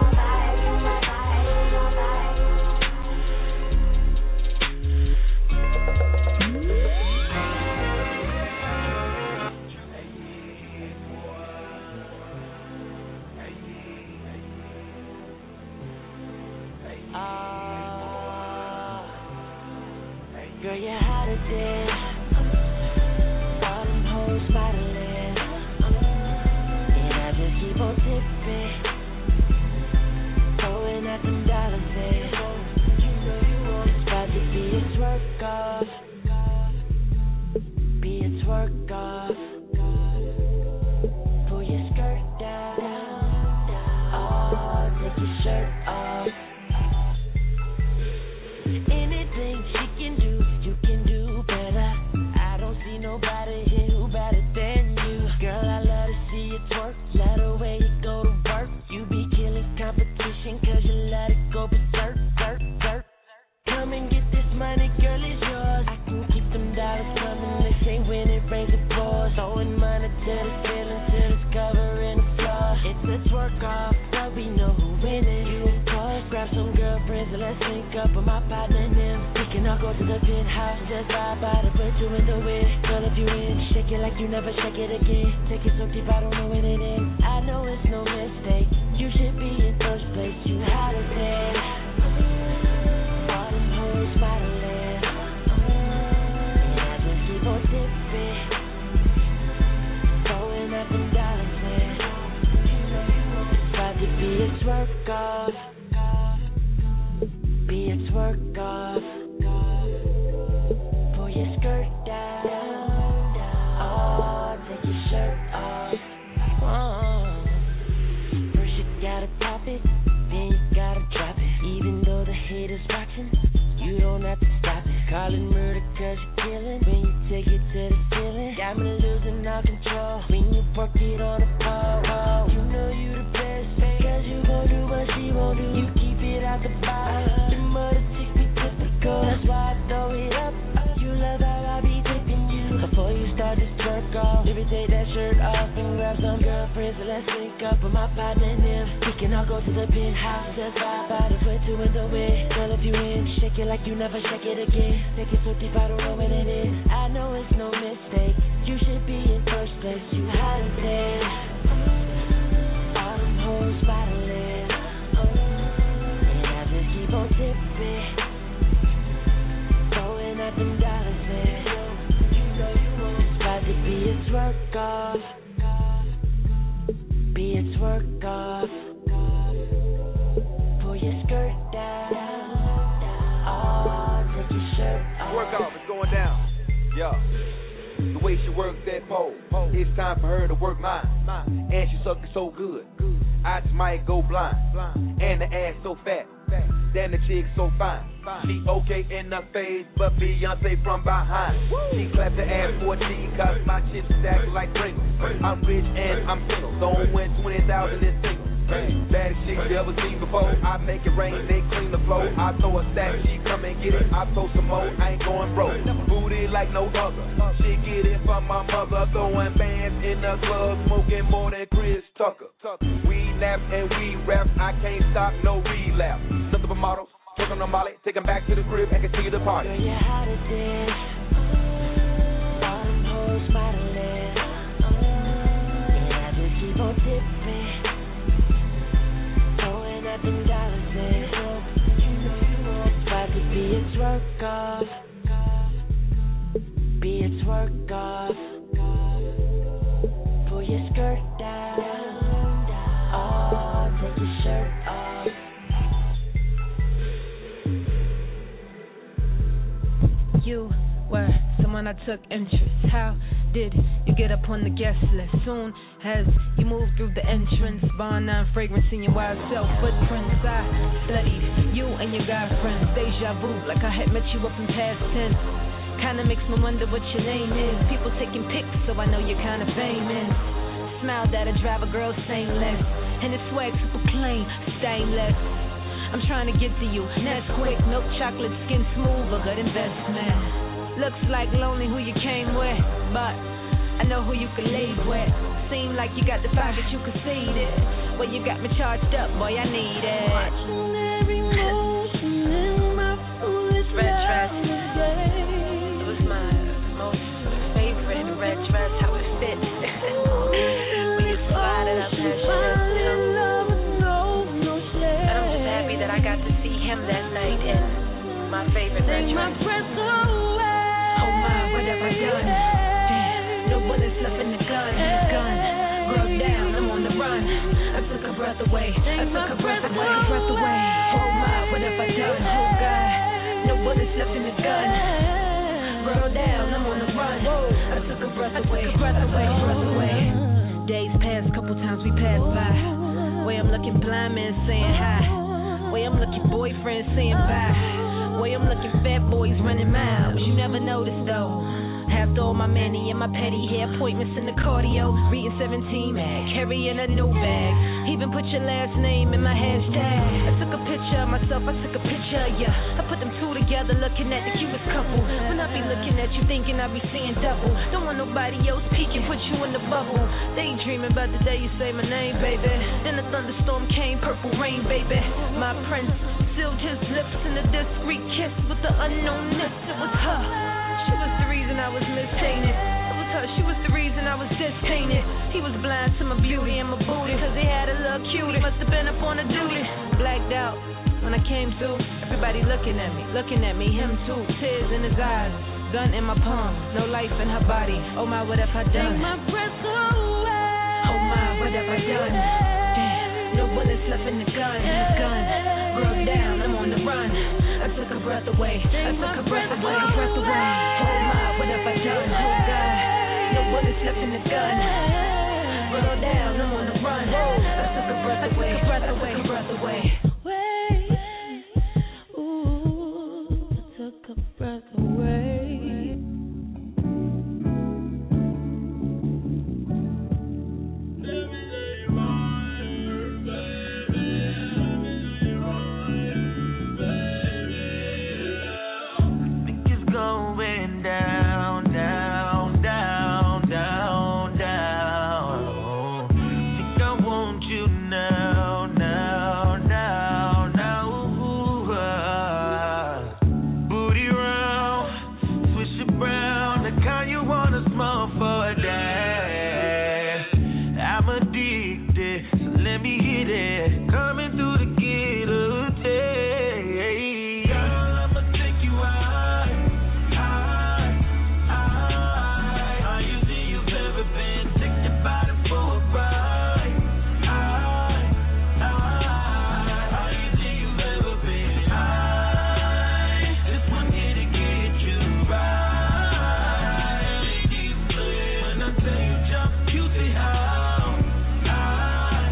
Girl, you're hot as this. All them hoes modeling. And I just keep on tipping. Throwing out them dollars in. It's about to be a twerk off. Be a twerk off. Pull your skirt down. Oh, take your shirt off. Anything she can do, you can do better. I don't see nobody here who better than you. Girl, I love to see you twerk. Love the way you go to work. You be killing competition cause you let it go berserk, berserk. Come and get this money, girl, it's yours. I can keep them dollars coming. They say when it rains it pours. Throwing money to the ceiling till it's covering the floor. It's a twerk off, so we know who winning. You of course, grab some girlfriends and let's link up with my partner and them. We can all go to the penthouse and just vibe by to put you in the way. Girl, if you in, shake it like you never shake it again. Take it so deep, I don't know when it ends. I know it's no mistake. You should be in first place. You hot as hell. All them hoes modeling. got to stop it. Call it murder cause you're killing. When you take it to the ceiling, got me losing all control. When you work it on the pole, you know you the best, cause you gon' do what she won't do. You keep it out the box, the mother chicks be typical. That's why I throw it up. You love how I be tipping you. Before you start this twerk off, let me take that shirt off and grab some girlfriends and let's link up with my partner and them. We can all go to the penthouse, just vibe out and put two in the way. Girl, if you in, shake it like you never shake it again. Take it so deep, I don't know what it is. I know it's no mistake. You should be in first place. You hot as hell. All them hoes bottling. And I just keep on tipping. Throwing out them dollars in. It's about to be a twerk off. Be a twerk off. Pull your skirt down. Oh, take your shirt off. Work off, it's going down. Yeah. The way she works that pole, it's time for her to work mine. And she sucking so good, I just might go blind. And the ass so fat, damn the chick so fine. She okay in the face, but Beyonce from behind. She clapped the ass for a cheek, cause my chips stack like Pringles. I'm rich and I'm single, don't win 20,000 in singles. Baddest chick you ever seen before. I make it rain, they clean the floor. I throw a stack, she come and get it. I throw some more, I ain't going broke. Booty like no other. She get it from my mother. Throwing bands in the club, smoking more than Chris Tucker. We nap and we rap, I can't stop, no relapse. Nothing but models, took on the molly, take them back to the crib and continue the party. Girl, you're hot as this. All them hoes modeling. And I just keep on tipping. Them dollars in. It's about to be a twerk off. Be a twerk off. Pull your skirt down. Oh, take your shirt off. You were someone I took interest. How did you get up on the guest list? Soon as you moved through the entrance, bar none fragrance in your wild self footprints. I studied you and your guy friends. Deja vu, like I had met you up in past tense. Kinda makes me wonder what your name is. People taking pics, so I know you're kinda famous. Smile that'll drive a girl shameless, and it's swag super clean, stainless. I'm trying to get to you, Nesquik, milk chocolate, skin smooth, a good investment. Looks like lonely who you came with, but I know who you can leave with. Seem like you got the vibe that you conceded. Well, you got me charged up, boy, I need it. Watching every motion in my foolish red dress. It was my most favorite red dress, how it fit. When you slided up that shit. And I'm just happy that I got to see him that night in my favorite red dress. What have I done? Damn, no bullets left in the gun. Girl down, I'm on the run. I took her breath away. I took her breath away. Oh my, what have I done? Oh God, no bullets left in the gun. Girl down, I'm on the run. I took her breath away. Days passed, couple times we passed by. Way I'm looking blind man saying hi. Way I'm looking boyfriend saying bye. Way I'm looking fat boys running miles. You never noticed though. After all my mani and my petty hair appointments in the cardio, reading 17 mag, carrying a new bag. Even put your last name in my hashtag. I took a picture of myself, I took a picture of ya. I put them two together, looking at the cutest couple. When I be looking at you, thinking I be seeing double. Don't want nobody else peeking, put you in the bubble. Daydreaming about the day you say my name, baby. Then a thunderstorm came, purple rain, baby. My prince sealed his lips in a discreet kiss with the unknownness. It was her. She was the reason I was mistainted. It was her. She was the reason I was distainted. He was blind to my beauty and my booty, cause he had a little cutie. Must have been up on a duty. Blacked out when I came through. Everybody looking at me, him too. Tears in his eyes, gun in my palm, no life in her body. Oh my, what have I done? Take my breath away. Oh my, what have I done? Damn, no bullets left in the gun. Girl down, I'm on the run. I took her breath away. Oh my, what have I done? Oh God, no bullets left in the gun. Girl down, I'm on the run. I took her breath away. Ooh, I took breath away. Think it's going down, down, down, down, down. Think I want you now, now, now, now. Booty round, switch it brown, the kind you wanna smoke for a day. I'm addicted, so let me hit it. Coming through the ghetto day. Girl, I'ma take you high, high, high. Higher than you've ever been. Take your body for a ride. High, high. Higher than you've ever been. High. This one here to get you right. When I tell you jump, you say how. High,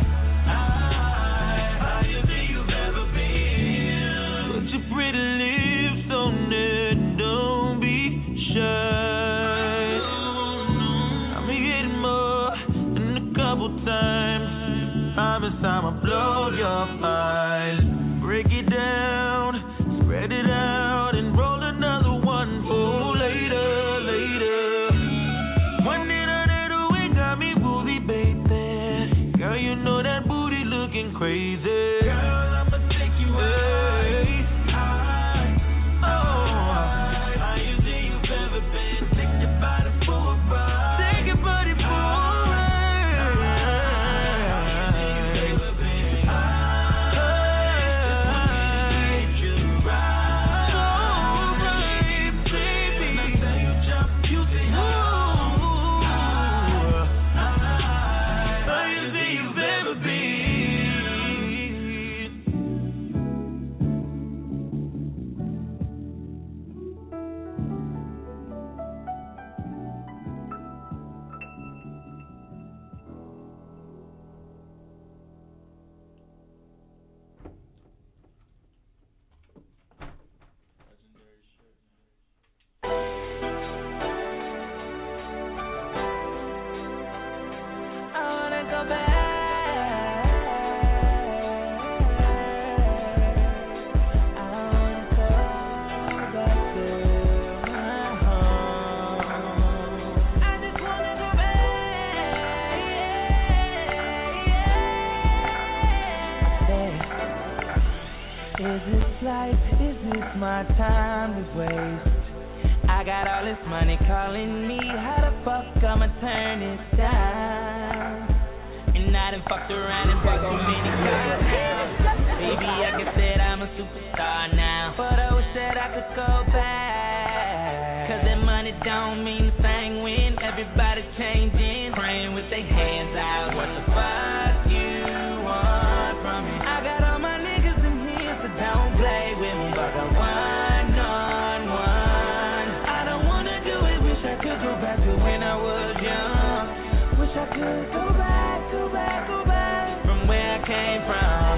higher than you've ever been. Put your pretty lips on it, don't be shy. I'ma get more than a couple times. Promise I'ma blow your mind. Break it down, spread it out, and roll another one for later, later. One day the way got me booty, baby. Girl, you know that booty looking crazy. Girl, I'ma take you high, high, oh, higher than you've ever been. Take your body for a ride. Take your body for a ride. Higher than you've ever been. High, get you right. So right, baby. When I tell you jump, you say high, higher than you've ever been. I wanna go back. I wanna go back to my home. I just wanna go back. Is this life? Is this my time to waste? I got all this money calling me. How the fuck I'ma turn it down? And I done fucked around and bought too many cars now. Baby, I can say that I'm a superstar now. But I wish that I could go back. Cause that money don't mean a thing when everybody changing. Praying with their hands out. What the fuck you want from me? I got all my niggas in here, so don't play with me. But I one-on-one. I don't wanna do it, wish I could go back to when I was young. Wish I could go back, go back, go back from where I came from.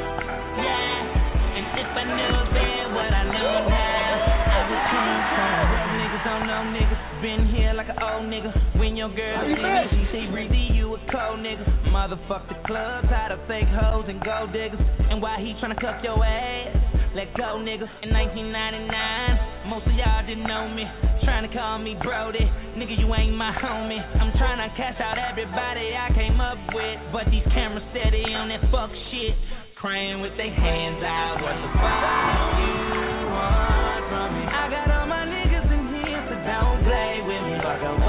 Yeah, and if I knew then what I know now, I would change some. Niggas don't know niggas, been here like an old nigga. When your girl see me, she say, Breezy, you a cold nigga. Motherfuck the club, tired of fake hoes and gold diggers. And why he tryna cuff your ass? Let go, nigga. In 1999, most of y'all didn't know me. Tryna call me Brody, nigga, you ain't my homie. I'm tryna cash out everybody I came up with, but these cameras steady on that fuck shit. Crying with their hands out. What the fuck you want from me? I got all my niggas in here, so don't play with me. Like a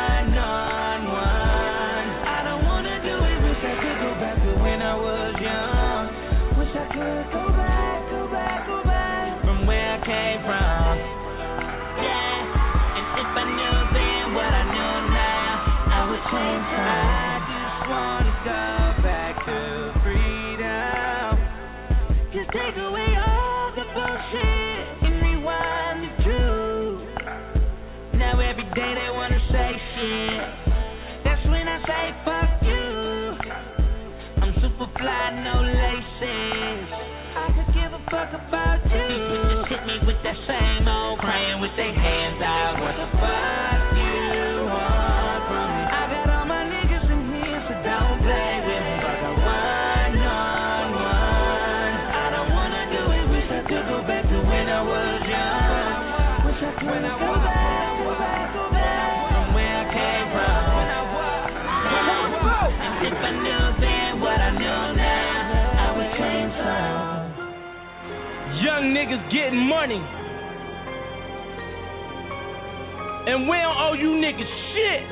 one-on-one. I don't wanna do it, wish I could go back to when I was young. Wish I could go back, go back, go back from where I came from. Yeah, and if I knew then what I know now, I would change some. I just wanna go back to freedom. Just take away all the bullshit and rewind the truth. Now every day they wanna say shit. That's when I say fuck you. I'm super fly, no laces. I could give a fuck about you. Just hit me with that same old crying young niggas getting money. And we don't owe you niggas shit.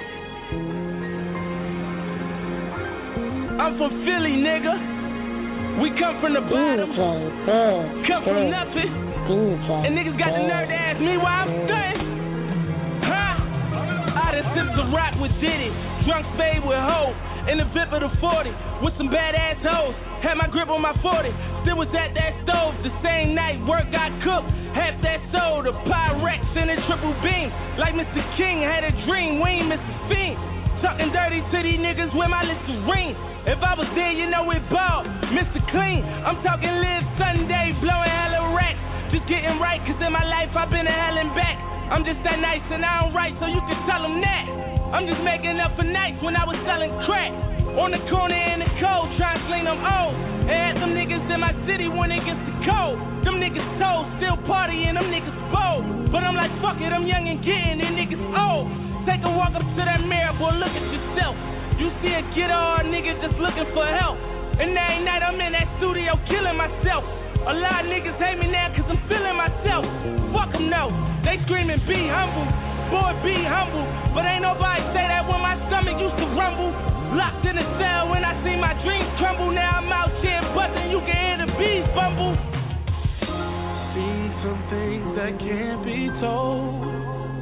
I'm from Philly, nigga. We come from the bottom. Come from nothing. And niggas got the nerve to ask me why I'm stunting. Huh? I done sipped the rock with Diddy. Drunk spade with Ho. In the VIP of the 40. With some badass hoes. Had my grip on my 40. Still was at that stove. The same night work got cooked. Half that soda. Pyrex in a triple beam. Like Mr. King had a dream. We ain't Mr. Fiend. Talking dirty to these niggas with my Listerine. If I was there, you know it ball. Mr. Clean. I'm talking live Sunday. Blowing hella racks. Just getting right, cause in my life I've been to hell and back. I'm just that nice and I don't write, so you can tell them that. I'm just making up for nights when I was selling crack. On the corner in the cold, trying to sling them O's. And had them niggas in my city when it gets too cold. Them niggas told, still partying, them niggas bold. But I'm like, fuck it, I'm young and getting, and niggas old. Take a walk up to that mirror, boy, look at yourself. You see a kid or a nigga just looking for help. And every night I'm in that studio killing myself. A lot of niggas hate me now cause I'm feeling myself. Fuck them no, they screaming be humble. Boy be humble, but ain't nobody say that when my stomach used to rumble. Locked in a cell when I see my dreams crumble. Now I'm out here buzzing, you can hear the bees bumble. See some things that can't be told.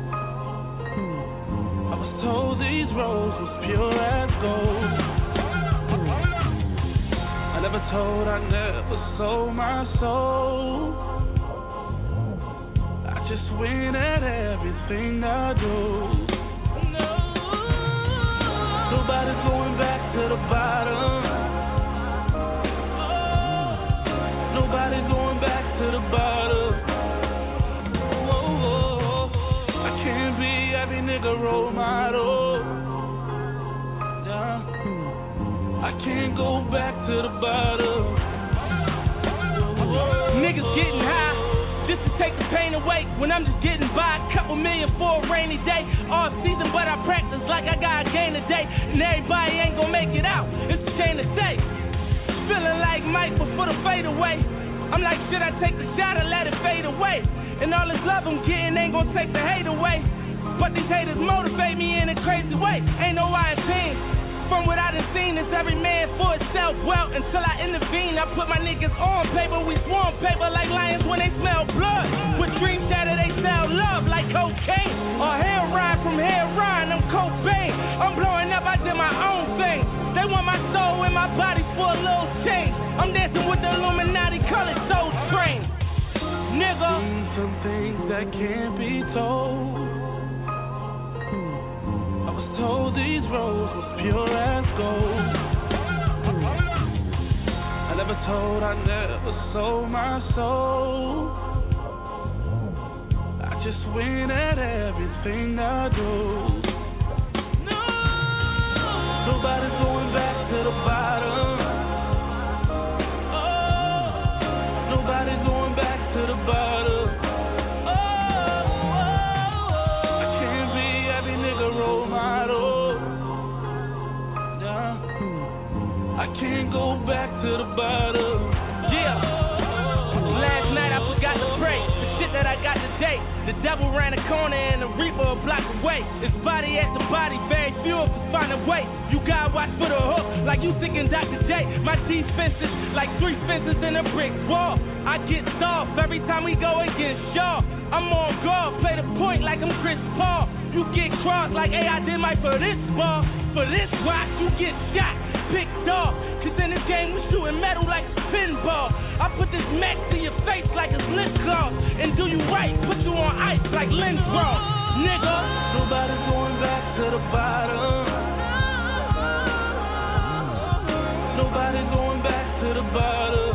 I was told these roads was pure as gold. I never told, I never sold my soul. I just win at everything I do. No, nobody's going back to the bottom. Nobody's going back to the bottom. I can't be every nigga role model. Yeah. I can't go back to the bottom. Niggas getting high just to take the pain away. When I'm just getting by, a couple million for a rainy day. Off season, but I practice like I got a game today. And everybody ain't gonna make it out. It's a shame to say. Feeling like Mike before the fade away. I'm like, should I take the shot or let it fade away? And all this love I'm getting ain't gonna take the hate away. But these haters motivate me in a crazy way. Ain't no I team. From what I done seen, it's every man for itself. Well, until I intervene, I put my niggas on paper. We swarm paper like lions when they smell blood. With dreams shatter, they sell love like cocaine. Or heroin from heroin, I'm Cobain. I'm blowing up, I did my own thing. They want my soul in my body for a little change. I'm dancing with the Illuminati colored soul train. Nigga. See some things that can't be told. Told these roads was pure as gold. I never told, I never sold my soul. I just win at everything I do. No, nobody's going back to the bottom. Oh, nobody's going back to the bottom. I can't go back to the bottom. Yeah. Last night I forgot to pray. The shit that I got today. The devil ran a corner and the reaper a block away. It's body after body. Very few of us find a way. You gotta watch for the hook like you thinking Dr. J. My defenses like 3 fences in a brick wall. I get soft every time we go against y'all. I'm on guard, play the point like I'm Chris Paul. You get crossed like, hey, I did my for this ball. For this watch, you get shot, picked off. Cause in this game, we shooting metal like a pinball. I put this match to your face like it's lip gloss. And do you right, put you on ice like Lindros. Nigga, nobody's going back to the bottom. Nobody's going back to the bottom.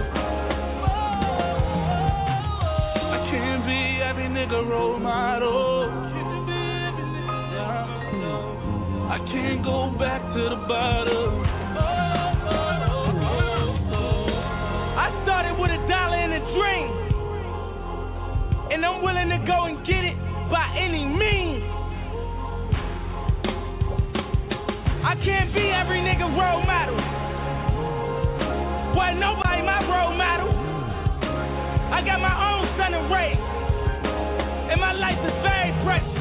I can't be every nigga role model. I can't go back to the bottom. I started with $1 and a dream, and I'm willing to go and get it by any means. I can't be every nigga role model. Well, nobody my role model. I got my own sun and rays. And my life is very precious.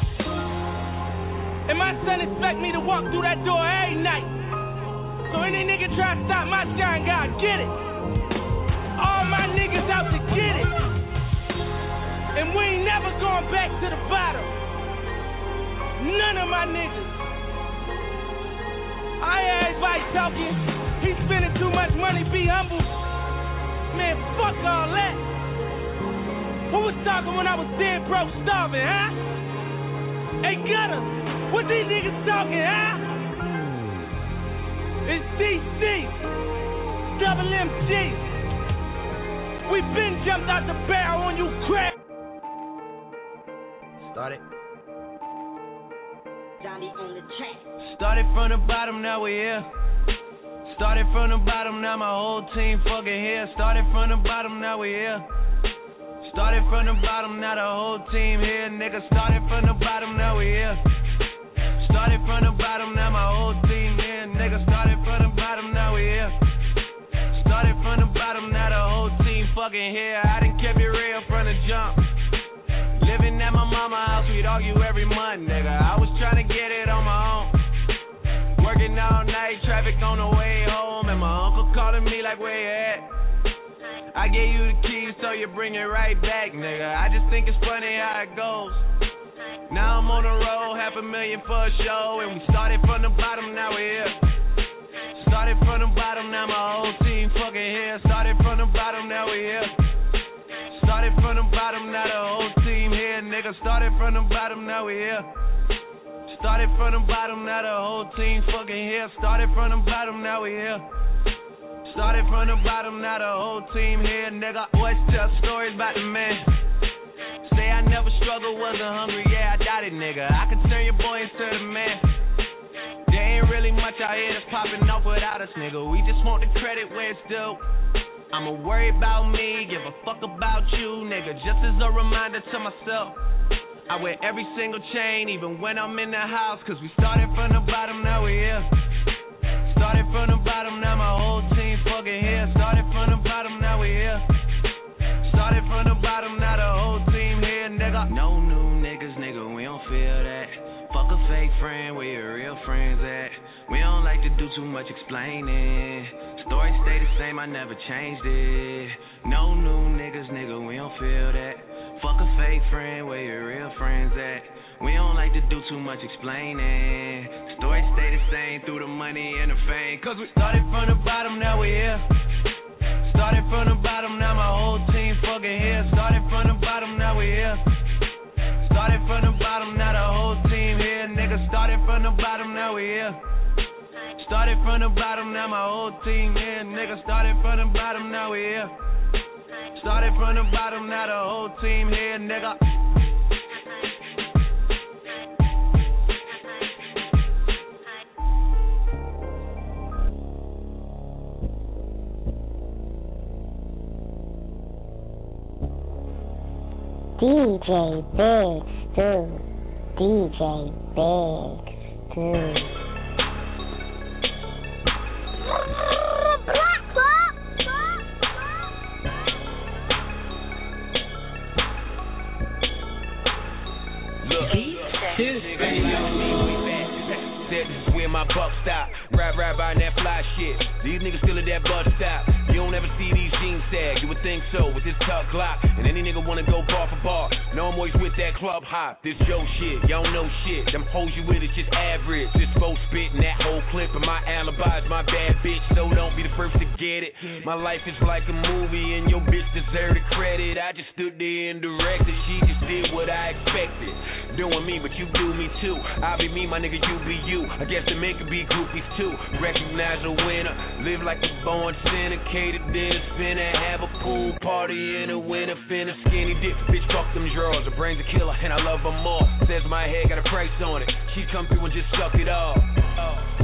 And my son expect me to walk through that door every night. So any nigga try to stop my shine, God, get it. All my niggas out to get it. And we ain't never going back to the bottom. None of my niggas. I hear everybody talking. He spending too much money, be humble. Man, fuck all that. Who was talking when I was dead broke starving, huh? Hey, Gunner, what these niggas talking, huh? It's DC, Double MG. We been jumped out the barrel on you crap. Started. Johnny on the track. Started from the bottom, now we here. Started from the bottom, now my whole team fucking here. Started from the bottom, now we here. Started from the bottom, now the whole team here. Nigga, started from the bottom, now we here. Started from the bottom, now my whole team here. Nigga, started from the bottom, now we here. Started from the bottom, now the whole team fucking here. I done kept it real from the jump. Living at my mama's house, we'd argue every month, nigga. I was trying to get it on my own. Working all night, traffic on the way home, and my uncle calling me like, where you at? I gave you the keys so you bring it right back, nigga. I just think it's funny how it goes. Now I'm on the road, $500,000 for a show, and we started from the bottom, now we here. Started from the bottom, now my whole team fucking here. Started from the bottom, now we here. Started from the bottom, now the whole team here, nigga. Started from the bottom, now we here. Started from the bottom, now the whole team fucking here. Started from the bottom, now we here. Started from the bottom, now the whole team here, nigga. Always tell stories about the man. Say I never struggled, wasn't hungry, yeah, I doubt it, nigga. I could turn your boy into the man. There ain't really much out here that's popping off without us, nigga. We just want the credit where it's due. I'ma worry about me, give a fuck about you, nigga. Just as a reminder to myself. I wear every single chain, even when I'm in the house. Cause we started from the bottom, now we here. Started from the bottom, now my whole team fucking here. Started from the bottom, now we here. Started from the bottom, now the whole team here, nigga. No new niggas, nigga, we don't feel that. Fuck a fake friend, where your real friends at? We don't like to do too much explaining. Story stay the same, I never changed it. No new niggas, nigga, we don't feel that. Fuck a fake friend, where your real friends at? We don't like to do too much explaining. Story stay the same through the money and the fame. Cause we started from the bottom, now we here. Started from the bottom, now my whole team fucking here. Started from the bottom, now we here. Started from the bottom, now the whole team here, nigga. Started from the bottom, now we here. Started from the bottom, now my whole team here, nigga. Started from the bottom, now we here. Started from the bottom, now the whole team here, nigga. DJ Big Stu. DJ Big Stu. Where my buck stop, rap buying that fly shit. These niggas still at that bus stop. You don't ever see these jeans tag. You would think so with this tough Glock. And any nigga wanna go bar for bar. No, I'm always with that club hop. This Joe shit, y'all don't know shit. Them hoes you with is just average. This boat spitting that whole clip, and my alibi's my bad bitch. So don't be the first to get it. My life is like a movie, and your bitch deserve the credit. I just stood there and directed. She just did what I expected. Doing me, but you do me too. I'll be me, my nigga, you be you. I guess the men could be groupies too. Recognize a winner, live like a born sinner. Catered dinner, finna have a pool party in the winter. Finna skinny dip, bitch, fuck them drawers. Her brain's a killer, and I love her more. Says my head got a price on it. She come through and just suck it all.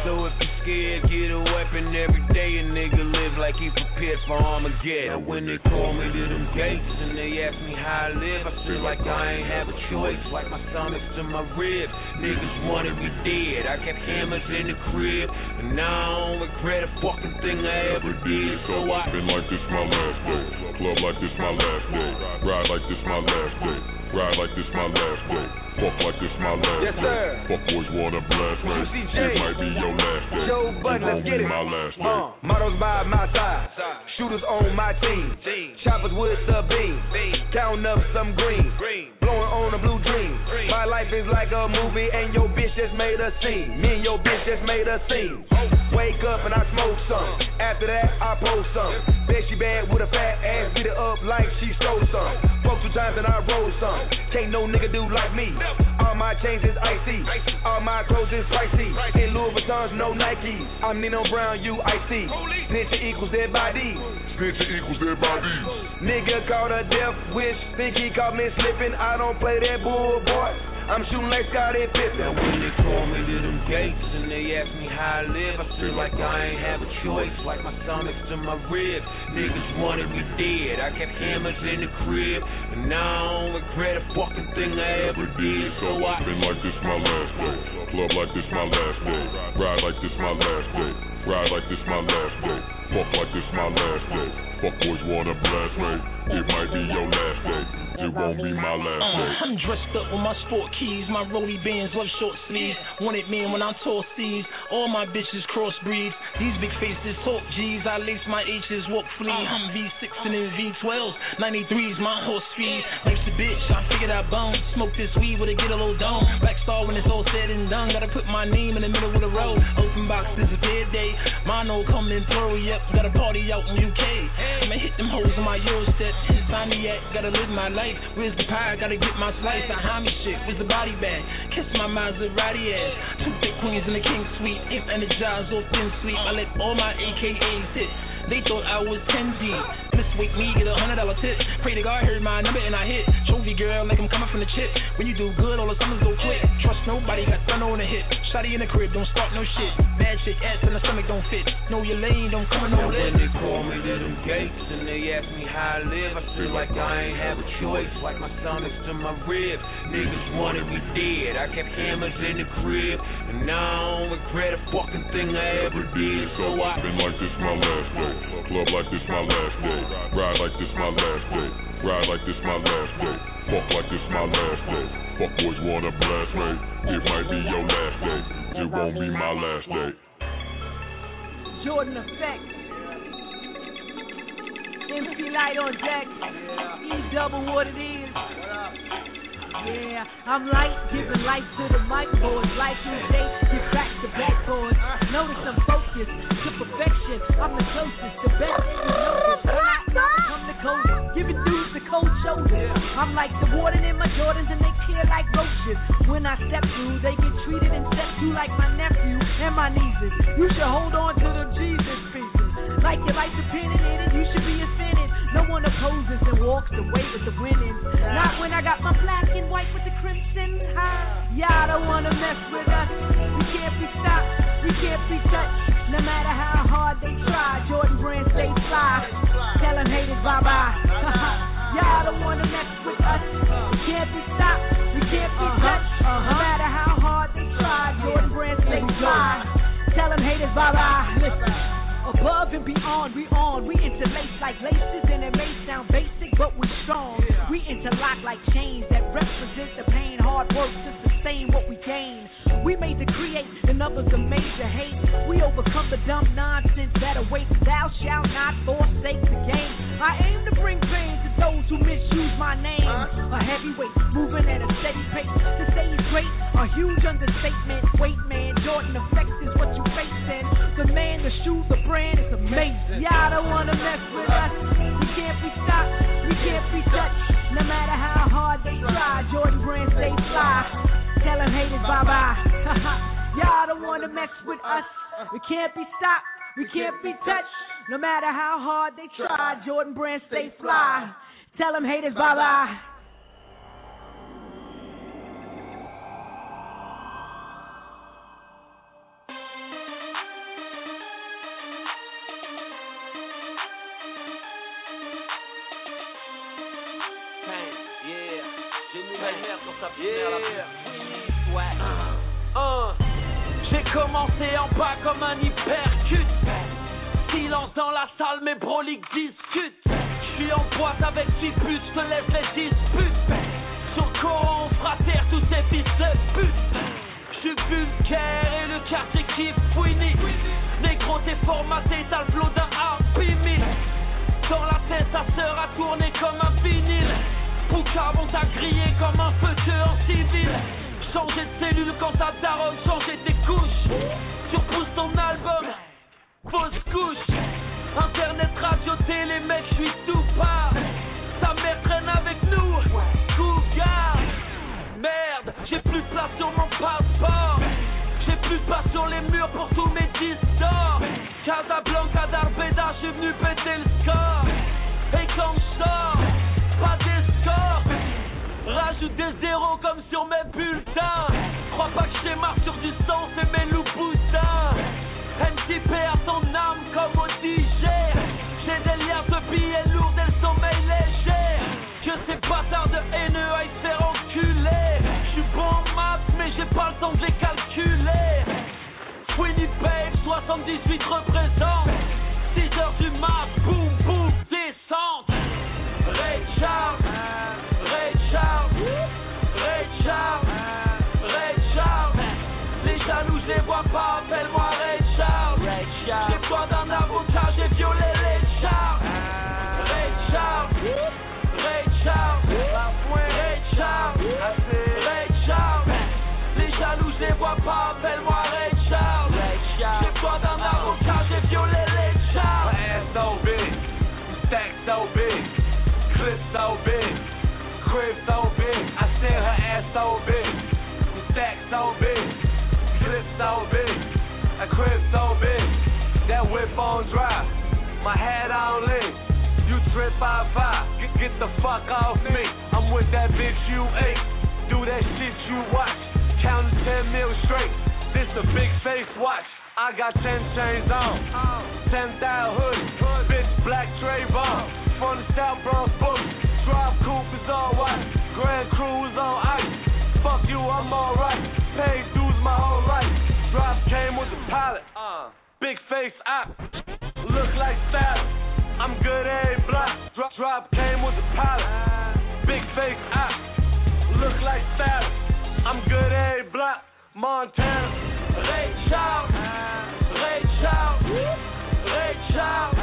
So if you scared, get a weapon every day. A nigga live like he prepared for Armageddon. Now when they call me to them gates and they ask me how I live, I feel like I ain't have a choice. Like my stomach to my ribs, niggas wanted me dead. I kept hammers in the crib, and now I don't regret a fucking thing I ever did. So I been like this my last day. Club like this my last day. Ride like this my last day. Ride like this my last day. Fuck like this my last yes, day. Sir. Fuck boys wanna blast me. It might be your last day. Joe Budden, let's get it. My last day. Models by my side. Shooters on my team. Choppers with the beam. Counting up some green. Blowing on a blue dream. My life is like a movie and your bitch just made a scene. Me and your bitch just made a scene. Wake up and I smoke some. After that I post some. Bet she bad with a fat ass. Beat her up like she stole some. Spoke 2 times and I rolled some. Can't no nigga do like me. All my chains is icy. All my clothes is spicy. In Louis Vuittons, no Nikes. I'm Nino Brown, you icy. Snitcher equals dead body. Snitcher equals dead body. Nigga caught a death wish. Think he caught me slipping. I don't play that bull, boy. I'm shooting like Scottie Pippen. Now when they call me to them gates and they ask me how I live, I feel like I ain't have a choice. Like my stomach to my ribs, niggas wanted me dead. I kept hammers in the crib, and now I don't regret a fucking thing I ever did. So I been like this my last day. Club like this my last day. Ride like this my last day. Ride like this my last day. Fuck like this my last day. Fuck boys wanna blast me. It might be your last day. It won't be my last day. I'm dressed up with my sport keys, my rollie bands, love short sleeves. Wanted man when I tall C's, all my bitches crossbreeds. These big faces talk G's, I lace my H's, walk free. I'm V6 and then V12s, 93's my horse speed. Life's a bitch, I figured I bone. Smoke this weed with a get a little dome. Black star when it's all said and done, gotta put my name in the middle of the road. Open boxes a fair day, mono come in plural, yep. Got a party out in UK. I'ma hit them hoes on my Euro step. Insomniac, gotta live my life. Where's the pie? Gotta get my slice. I hide me shit. Where's the body bag? Kiss my Maserati ass. 2 thick queens in the king suite. Ain't energized or thin sleep. I let all my AKAs hit. They thought I was 10 deep. Miss Wake me, get $100 tip. Pray to God, heard my number and I hit. Trophy girl, like I'm coming from the chip. When you do good, all the summers go quick. Trust nobody, got thunder on the hit. Shotty in the crib, don't start no shit. Bad shit, ass in the stomach don't fit. Know your lane, don't come in no list. When they call me to them gates and they ask me how I live, I feel like I ain't have a choice. Like my stomach to my ribs, niggas wanted me dead. I kept hammers in the crib, and now I don't regret a fucking thing I ever did. So I been like this my last day. Club like this my last day. Ride like this my last day. Ride like this my last day. Fuck like this my last day. Fuck boys wanna blast me. It might be your last day. It won't be my last day. Jordan Effect. MC Light on deck. E-double what it is. Yeah, I'm light, giving life to the mic boys. Life is day, get back to back boys. Notice I'm focused to perfection. I'm the closest, the best. You know this. I'm the coldest, giving dudes the cold shoulder. I'm like the water in my Jordans and they clear like roaches. When I step through, they get treated and step through like my nephew and my nieces. You should hold on to them Jesus pieces. Like your life depending in it, you should be ascending. No one opposes and walks away with the winnings. Not when I got my black and white with the crimson high. Y'all don't wanna mess with us. We can't be stopped, we can't be touched. No matter how hard they try, Jordan Brand stay fly. Tell them haters bye-bye. Y'all don't wanna mess with us. We can't be stopped, we can't be touched. No matter how hard they try, Jordan Brand stay fly. Tell them haters bye-bye. Listen. Above and beyond, we on. We interlace like laces, and it may sound basic, but we strong. We interlock like chains that represent the pain, hard work to sustain what we gain. We made to create, and others are made to hate. We overcome the dumb nonsense that awaits. Thou shalt not forsake the game. I aim to bring pain to those who misuse my name. A heavyweight, moving at a steady pace. To say he's great, a huge understatement. Wait, man, Jordan Effect is what you facing. The man, the shoes, the brand is amazing. Y'all don't wanna mess with us. We can't be stopped, we can't be touched. No matter how hard they try, Jordan Brand stay fly. Tell them haters bye-bye. Y'all don't wanna mess with us. We can't be stopped, we can't be touched. No matter how hard they try, Jordan Brand stay fly. Tell them haters bye-bye. J'ai une nouvelle mère sur sa première J'ai commencé en bas comme un hypercute. Silence dans la salle, mes broliques discutent. J'suis en boîte avec 6 putes, j'te laisse les disputes. Sur le Coran, on fera taire tous ces fils de pute. J'suis vulgaire et le quartier kiffe Winnie. Négro t'es formaté, t'as le flow d'un Happy Meal. Dans la tête, ta sœur a tourné comme un vinyle. Poucave, on t'a grillé comme un feu en civil. Changer de cellule quand ta daronne changer tes couches. Surpousse ton album, fausse couche. Internet, radio, télé, mec, j'suis tout part. Ta mère traîne avec nous, cougar. Merde, j'ai plus de place sur mon passeport. J'ai plus de place sur les murs pour tous mes disques d'or. Casablanca, Darbeda, j'suis venu péter le score. Et quand j'sors, pas d'escorte. Rajoute des zéros comme sur mes bulletins. Crois pas que j't'ai marre sur du sang, c'est mes loups poussins. MC perd son âme comme au Niger. J'ai des liasses de billets lourds et le sommeil léger. Que ces bâtards de haineux aillent se faire enculer. J'suis bon en maths mais j'ai pas le temps de les calculer. Winnipeg 78 représente. 6h du mat, boum boum, descente. Ray Charles, Ray Charles, Ray Charles, Ray Charles. Les jaloux je les vois pas, appelle-moi Ray Charles. J'ai besoin d'un avocat, j'ai violé les Charles. Ray Charles, Ray Charles, Ray Charles, Ray Charles. Les jaloux je les vois pas, appelle-moi Ray Charles. J'ai besoin d'un avocat, j'ai violé les Charles. My ass so big, stack so big, clip so big, crib so big. I said her ass so big, stack so big, clip so big, a crib so big. That whip on drive, my hat on lit. You trip 5-5, get the fuck off me. I'm with that bitch you ate, do that shit you watch. Counting 10 mil straight, this a big face watch. I got 10 chains on, 10,000 hoodies, bitch black Trayvon, from the South Bronx boogie. Drive coupe is all white, Grand Cruise on ice. Fuck you, I'm alright, paid dues my whole life. Drop came with the pilot, big face op, look like style. I'm good at a block. Drop came with the pilot, big face op, look like style. I'm good at a block, Montana. Ray Charles, Ray Charles, Ray Charles,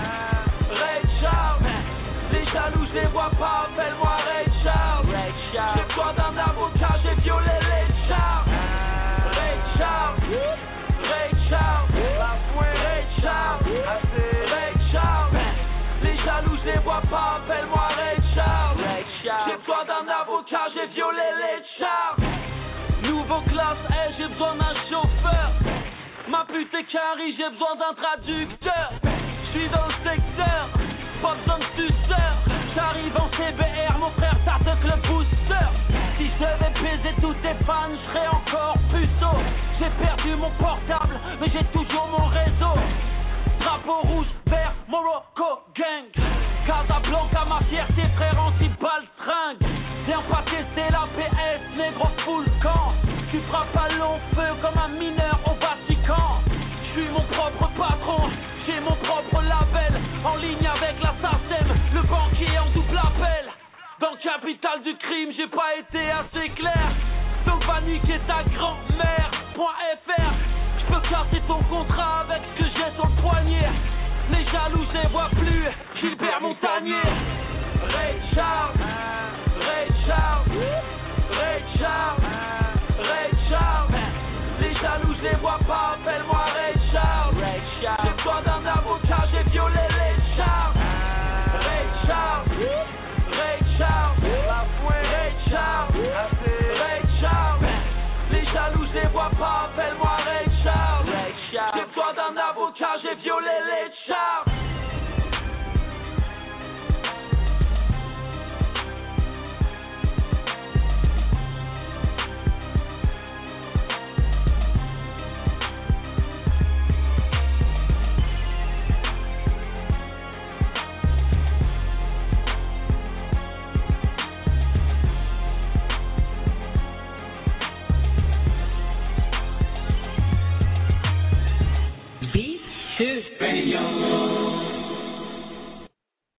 Ray Charles. Les jaloux je les vois pas, appelle-moi Ray Charles. J'ai besoin d'un avocat, j'ai violé les Charles. Ray Charles, Ray Charles, Ray Charles, Ray Charles. Les jaloux je les vois pas, appelle-moi Ray Charles. J'ai besoin d'un avocat, j'ai violé les Charles. Nouveau classe, hey, j'ai besoin d'un chauffeur. Ma pute est carrée, j'ai besoin d'un traducteur. J'suis dans le secteur, pas besoin de suceur. J'arrive en CBR, mon frère t'attaque le booster. Si je devais baiser tous tes fans, j'serais encore puceau. J'ai perdu mon portable, mais j'ai toujours mon réseau. Drapeau rouge, vert, Morocco gang. Casablanca, ma fierté, frère, anti-baltringue. Viens pas tester la PS, négro full camp. Tu frappes à long feu comme un mineur au Vatican. J'suis mon propre patron, j'ai mon propre label. En ligne avec la SACEM, le banquier en double appel. Dans capitale du crime, j'ai pas été assez clair. Donc va niquer ta grand-mère.fr. J'peux casser ton contrat avec ce que j'ai sur le poignet. Les jaloux je les vois plus, Gilbert Montagnier. Ray Charles, Ray Charles,